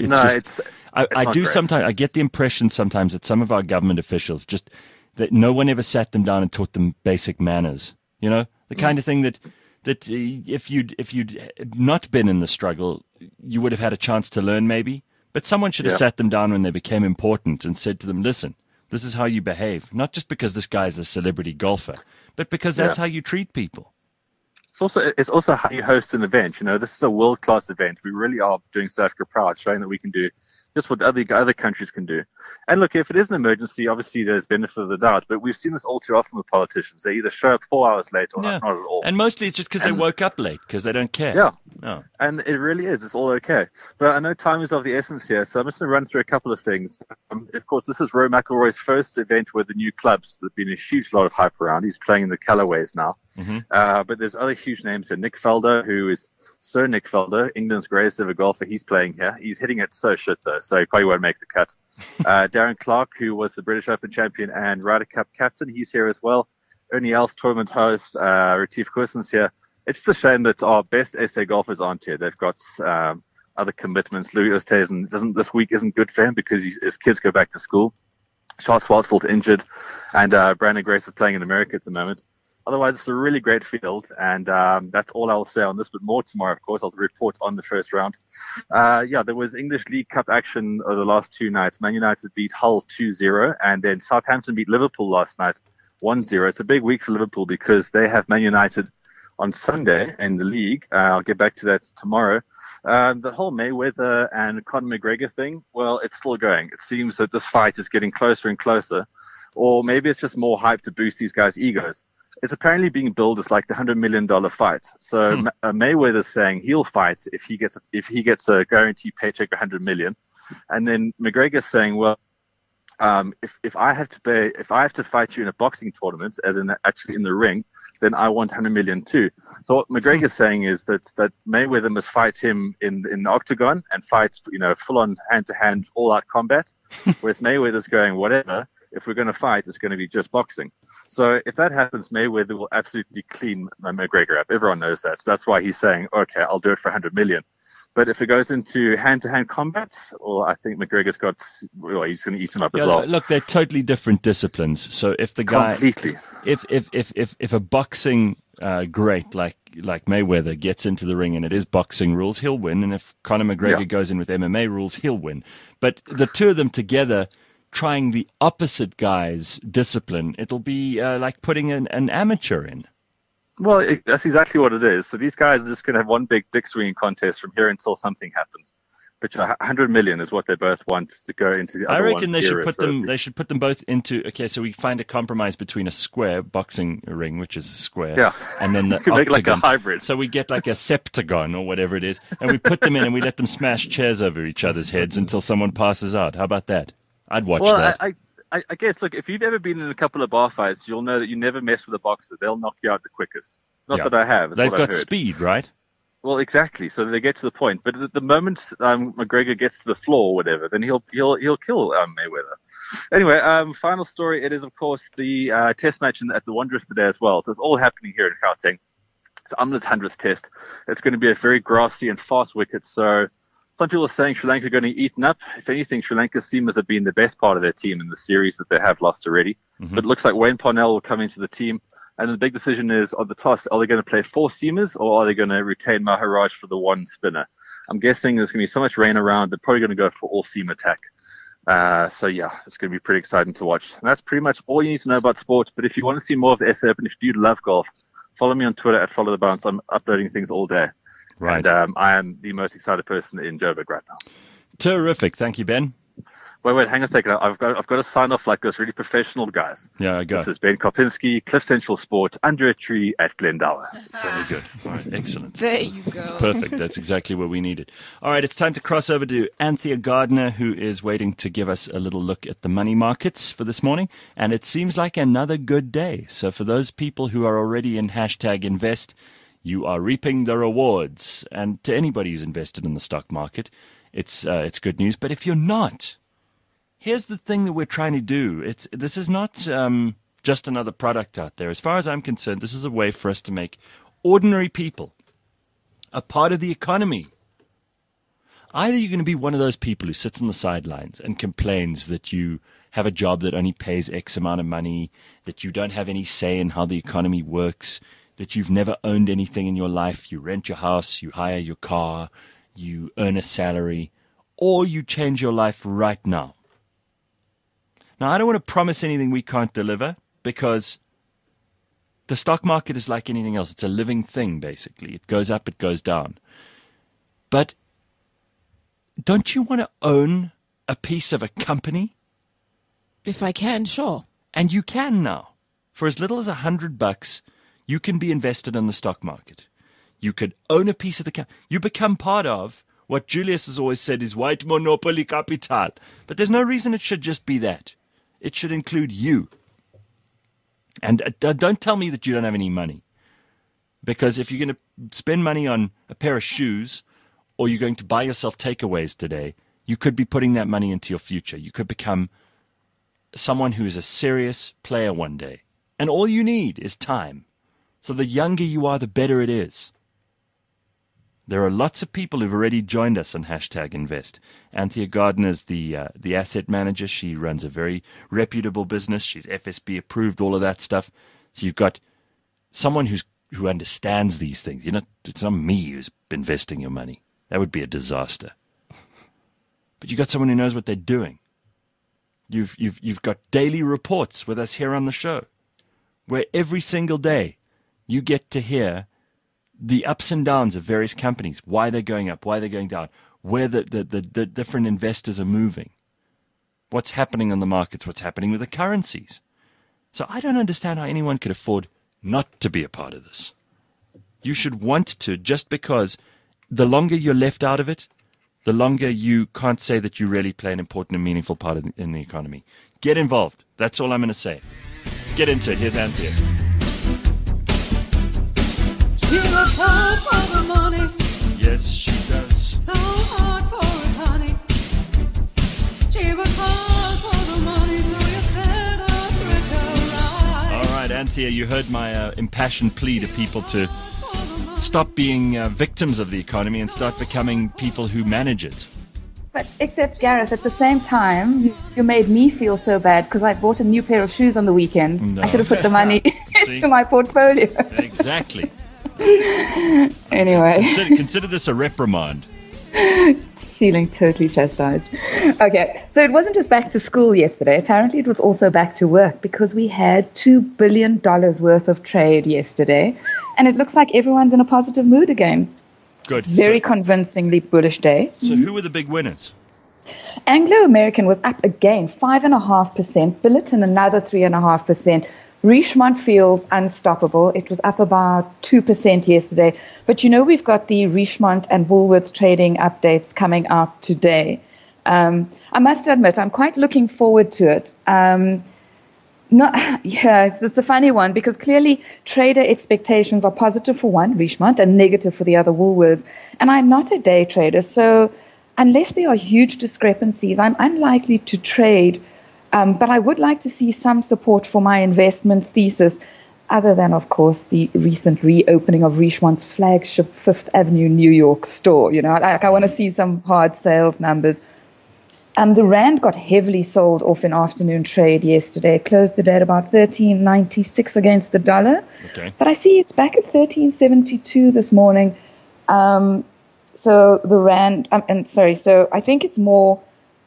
do great. Sometimes. I get the impression sometimes that some of our government officials just that no one ever sat them down and taught them basic manners. You know, the kind of thing that if you'd not been in the struggle, you would have had a chance to learn maybe. But someone should have sat them down when they became important and said to them, listen, this is how you behave. Not just because this guy's a celebrity golfer, but because that's how you treat people. It's also how you host an event. You know, this is a world-class event. We really are doing South Africa proud, showing that we can do just what other countries can do. And look, if it is an emergency, obviously there's benefit of the doubt. But we've seen this all too often with politicians. They either show up 4 hours late or not at all. And mostly it's just because they woke up late, because they don't care. Yeah. Oh. And it really is. It's all okay. But I know time is of the essence here, so I'm just going to run through a couple of things. Of course, this is Rory McIlroy's first event with the new clubs. There's been a huge lot of hype around. He's playing in the Callaways now. Mm-hmm. But there's other huge names here. Nick Felder, who is Sir Nick Felder, England's greatest ever golfer. He's playing here. He's hitting it so shit, though, so he probably won't make the cut. Darren Clarke, who was the British Open champion and Ryder Cup captain, he's here as well. Ernie Els, tournament host, Retief Goossens here. It's just a shame that our best SA golfers aren't here. They've got other commitments. Louis Oosthuizen this week isn't good for him because his kids go back to school. Charles Schwartzel's injured, and Brandon Grace is playing in America at the moment. Otherwise, it's a really great field, and that's all I'll say on this, but more tomorrow, of course. I'll report on the first round. There was English League Cup action over the last 2 nights. Man United beat Hull 2-0, and then Southampton beat Liverpool last night 1-0. It's a big week for Liverpool because they have Man United on Sunday in the league. I'll get back to that tomorrow. The whole Mayweather and Conor McGregor thing, well, it's still going. It seems that this fight is getting closer and closer, or maybe it's just more hype to boost these guys' egos. It's apparently being billed as like the $100 million fight. So Mayweather's saying he'll fight if he gets a guaranteed paycheck of $100 million, and then McGregor's saying, well, if I have to fight you in a boxing tournament, as in actually in the ring, then I want $100 million too. So what McGregor's saying is that Mayweather must fight him in the octagon and fight, you know, full on hand to hand, all out combat, whereas Mayweather's going, whatever. If we're going to fight, it's going to be just boxing. So if that happens, Mayweather will absolutely clean McGregor up. Everyone knows that. So that's why he's saying, okay, I'll do it for $100 million. But if it goes into hand-to-hand combat, well, I think McGregor's he's going to eat him up as well. Look, they're totally different disciplines. So if the guy, completely, if a boxing great like Mayweather gets into the ring and it is boxing rules, he'll win. And if Conor McGregor goes in with MMA rules, he'll win. But the two of them together, trying the opposite guy's discipline, it'll be like putting an amateur in. Well, that's exactly what it is. So these guys are just going to have one big dick swinging contest from here until something happens. But $100 million is what they both want to go into the other one's. I reckon they should put them both into. Okay, so we find a compromise between a square boxing ring, which is a square, and then the octagon. Make like a hybrid. So we get like a septagon or whatever it is, and we put them in and we let them smash chairs over each other's heads until someone passes out. How about that? I'd watch that. I guess, look, if you've ever been in a couple of bar fights, you'll know that you never mess with a boxer. They'll knock you out the quickest. Not that I have. They've got speed, right? Well, exactly. So they get to the point. But at the moment McGregor gets to the floor or whatever, then he'll kill Mayweather. Anyway, final story. It is, of course, the test match at the Wanderers today as well. So it's all happening here in Gauteng. It's Amla's 100th test. It's going to be a very grassy and fast wicket. So some people are saying Sri Lanka are going to be eaten up. If anything, Sri Lanka's seamers have been the best part of their team in the series that they have lost already. Mm-hmm. But it looks like Wayne Parnell will come into the team. And the big decision is on the toss, are they going to play 4 seamers or are they going to retain Maharaj for the 1 spinner? I'm guessing there's going to be so much rain around, they're probably going to go for all seam attack. So yeah, it's going to be pretty exciting to watch. And that's pretty much all you need to know about sports. But if you want to see more of the SA Open, if you do love golf, follow me on Twitter at @FollowTheBounce. I'm uploading things all day. Right. And I am the most excited person in Joburg right now. Terrific. Thank you, Ben. Wait, hang on a second. I've got to sign off like this, really professional guys. Yeah, I go. This is Ben Kopinski, Cliff Central Sport, under a tree at Glendower. Very good. All right, excellent. There you go. That's perfect. That's exactly what we needed. All right, it's time to cross over to Anthea Gardner, who is waiting to give us a little look at the money markets for this morning. And it seems like another good day. So for those people who are already in #invest, you are reaping the rewards. And to anybody who's invested in the stock market, it's good news. But if you're not, here's the thing that we're trying to do. This is not just another product out there. As far as I'm concerned, this is a way for us to make ordinary people a part of the economy. Either you're going to be one of those people who sits on the sidelines and complains that you have a job that only pays X amount of money, that you don't have any say in how the economy works, that you've never owned anything in your life, you rent your house, you hire your car, you earn a salary, or you change your life right now. Now, I don't want to promise anything we can't deliver, because the stock market is like anything else. It's a living thing, basically. It goes up, it goes down. But don't you want to own a piece of a company? If I can, sure. And you can now. For as little as $100, you can be invested in the stock market. You could own a piece of the company. You become part of what Julius has always said is white monopoly capital. But there's no reason it should just be that. It should include you. And don't tell me that you don't have any money. Because if you're going to spend money on a pair of shoes, or you're going to buy yourself takeaways today, you could be putting that money into your future. You could become someone who is a serious player one day. And all you need is time. So the younger you are, the better it is. There are lots of people who've already joined us on #invest. Anthea Gardner is the asset manager. She runs a very reputable business. She's FSB approved, all of that stuff. So you've got someone who understands these things. It's not me who's investing your money. That would be a disaster. But you've got someone who knows what they're doing. You've got daily reports with us here on the show, where every single day you get to hear the ups and downs of various companies, why they're going up, why they're going down, where the different investors are moving, what's happening on the markets, what's happening with the currencies. So I don't understand how anyone could afford not to be a part of this. You should want to, just because the longer you're left out of it, the longer you can't say that you really play an important and meaningful part in the economy. Get involved. That's all I'm going to say. Get into it. Here's Anthea. She works hard for the money. Yes, she does. So hard for it, honey. She works hard for the money, so you better treat her right. All right, Anthea, you heard my impassioned plea to people to stop being victims of the economy and start becoming people who manage it. But except, Gareth, at the same time, you made me feel so bad because I bought a new pair of shoes on the weekend. No. I should have put the money into my portfolio. Exactly. Anyway. Consider this a reprimand. Feeling totally chastised. Okay, so it wasn't just back to school yesterday. Apparently it was also back to work because we had $2 billion worth of trade yesterday. And it looks like everyone's in a positive mood again. Good. Very convincingly bullish day. So who were the big winners? Anglo-American was up again, 5.5%. Billiton another 3.5%. Richemont feels unstoppable. It was up about 2% yesterday. But we've got the Richemont and Woolworths trading updates coming out today. I must admit, I'm quite looking forward to it. No, yeah, it's a funny one because clearly trader expectations are positive for one, Richemont, and negative for the other, Woolworths. And I'm not a day trader, so unless there are huge discrepancies, I'm unlikely to trade. But I would like to see some support for my investment thesis, other than, of course, the recent reopening of Richemont's flagship Fifth Avenue New York store. You know, I want to see some hard sales numbers. The rand got heavily sold off in afternoon trade yesterday. It closed the day at about 13.96 against the dollar. Okay. But I see it's back at 13.72 this morning. So the rand, so I think it's more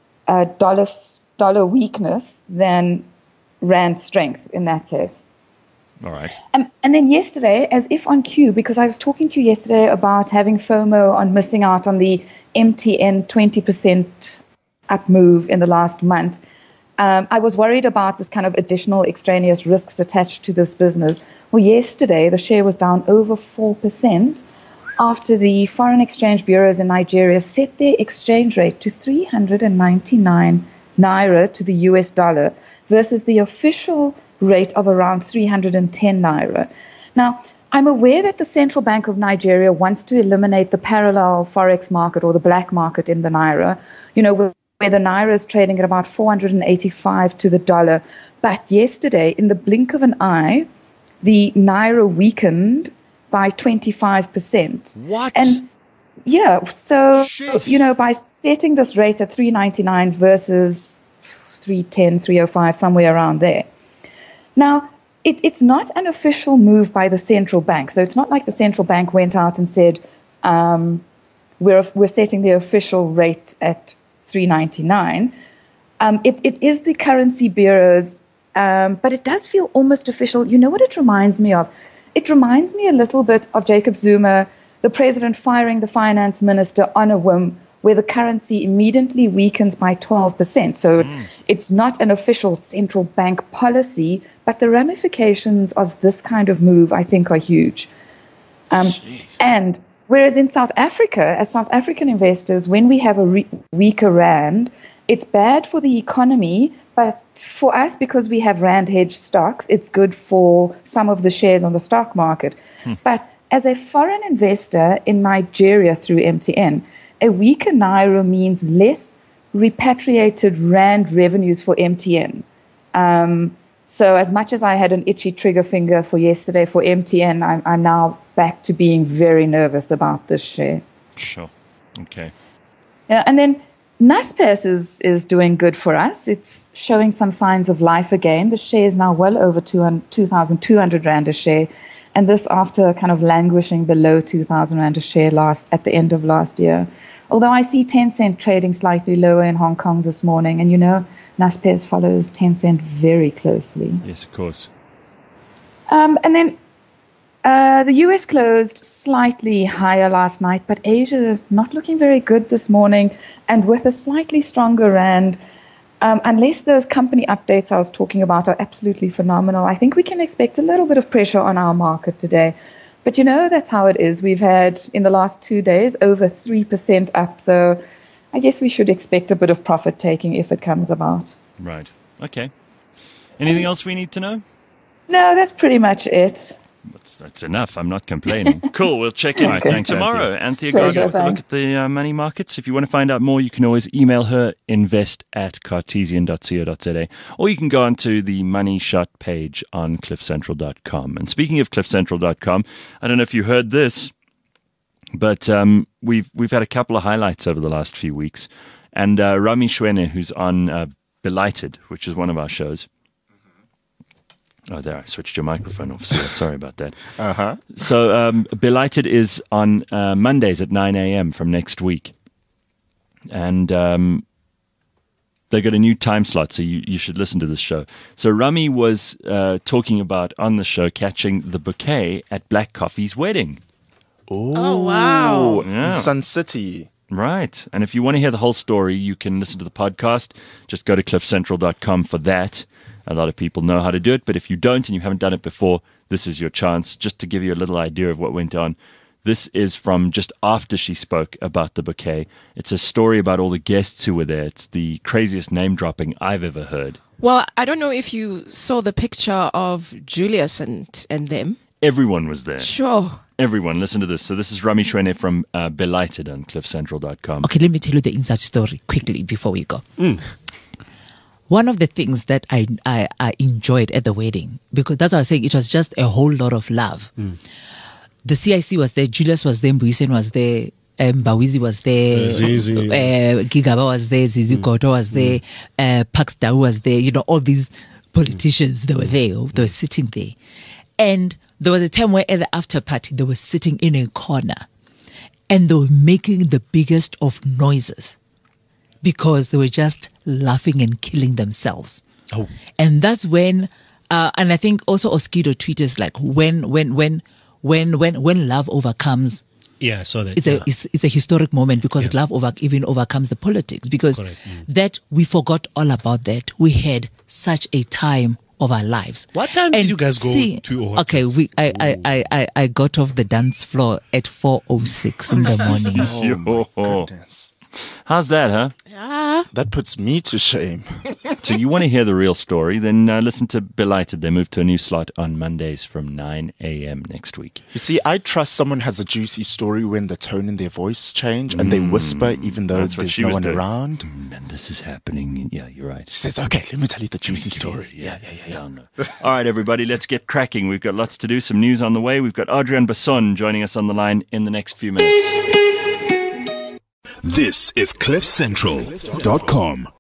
dollar weakness than rand strength in that case. All right. And then yesterday, as if on cue, because I was talking to you yesterday about having FOMO on missing out on the MTN 20% up move in the last month, I was worried about this kind of additional extraneous risks attached to this business. Well, yesterday, the share was down over 4% after the foreign exchange bureaus in Nigeria set their exchange rate to 399 naira to the US dollar versus the official rate of around 310 naira. Now, I'm aware that the Central Bank of Nigeria wants to eliminate the parallel forex market or the black market in the naira, you know, where the naira is trading at about 485 to the dollar. But yesterday, in the blink of an eye, the naira weakened by 25%. What? And yeah, so, you know, by setting this rate at 399 versus 310, 305, somewhere around there. Now, it's not an official move by the central bank. So it's not like the central bank went out and said, we're setting the official rate at 399. It is the currency bureaus, but it does feel almost official. You know what it reminds me of? It reminds me a little bit of Jacob Zuma, the president firing the finance minister on a whim, where the currency immediately weakens by 12%. So it's not an official central bank policy, but the ramifications of this kind of move, I think, are huge. And whereas in South Africa, as South African investors, when we have a weaker rand, it's bad for the economy, but for us, because we have rand hedged stocks, it's good for some of the shares on the stock market. But as a foreign investor in Nigeria through MTN, a weaker naira means less repatriated rand revenues for MTN. So as much as I had an itchy trigger finger for yesterday for MTN, I'm now back to being very nervous about this share. Sure. Okay. Yeah, and then Naspers is doing good for us. It's showing some signs of life again. The share is now well over 2,200 Rand a share. And this after kind of languishing below 2,000 Rand a share at the end of last year. Although I see Tencent trading slightly lower in Hong Kong this morning. And you know, Naspers follows Tencent very closely. Yes, of course. And then the US closed slightly higher last night, but Asia not looking very good this morning. And with a slightly stronger Rand, unless those company updates I was talking about are absolutely phenomenal, I think we can expect a little bit of pressure on our market today. But you know, that's how it is. We've had, in the last 2 days, over 3% up. So I guess we should expect a bit of profit taking if it comes about. Right. Okay. Anything else we need to know? No, that's pretty much it. That's enough. I'm not complaining. Cool. We'll check in with you tomorrow. Anthea Gogo with a look at the money markets. If you want to find out more, you can always email her, invest@cartesian.co.za, or you can go onto the Money Shot page on cliffcentral.com. And speaking of cliffcentral.com, I don't know if you heard this, but we've had a couple of highlights over the last few weeks. And Rami Shwene, who's on Belighted, which is one of our shows. Oh, there, I switched your microphone off, so sorry about that. So Belighted is on Mondays at 9 a.m. from next week. And they got a new time slot, so you should listen to this show. So Rami was talking about, on the show, catching the bouquet at Black Coffee's wedding. Oh, wow. Yeah. Sun City. Right. And if you want to hear the whole story, you can listen to the podcast. Just go to cliffcentral.com for that. A lot of people know how to do it, but if you don't and you haven't done it before, this is your chance just to give you a little idea of what went on. This is from just after she spoke about the bouquet. It's a story about all the guests who were there. It's the craziest name dropping I've ever heard. Well, I don't know if you saw the picture of Julius and them. Everyone was there. Sure. Everyone. Listen to this. So this is Rami Shwene from Belighted on cliffcentral.com. Okay, let me tell you the inside story quickly before we go. One of the things that I enjoyed at the wedding, because that's what I was saying, it was just a whole lot of love. The CIC was there, Julius was there, Mbuisen was there, Mbawizi was there, Zizi. Gigaba was there, Zizi Koto was there, Pax Dau was there, all these politicians, they were there, they were sitting there. And there was a time where at the after party, they were sitting in a corner and they were making the biggest of noises because they were just laughing and killing themselves. Oh. And that's when, and I think also Oskido tweeted like, when love overcomes, yeah, so that it's a historic moment because love even overcomes the politics, because that we forgot all about that. We had such a time of our lives. What time did you guys go to? Okay, I got off the dance floor at 4:06 in the morning. Oh my goodness. How's that, huh? Yeah. That puts me to shame. So you want to hear the real story? Then listen to Belighted. They moved to a new slot on Mondays from 9 a.m. next week. You see, I trust someone has a juicy story when the tone in their voice change and they whisper even though there's no one around. And this is happening. Yeah, you're right. She says, okay, let me tell you the juicy story. Yeah. All right, everybody, let's get cracking. We've got lots to do, some news on the way. We've got Adrian Basson joining us on the line in the next few minutes. This is cliffcentral.com.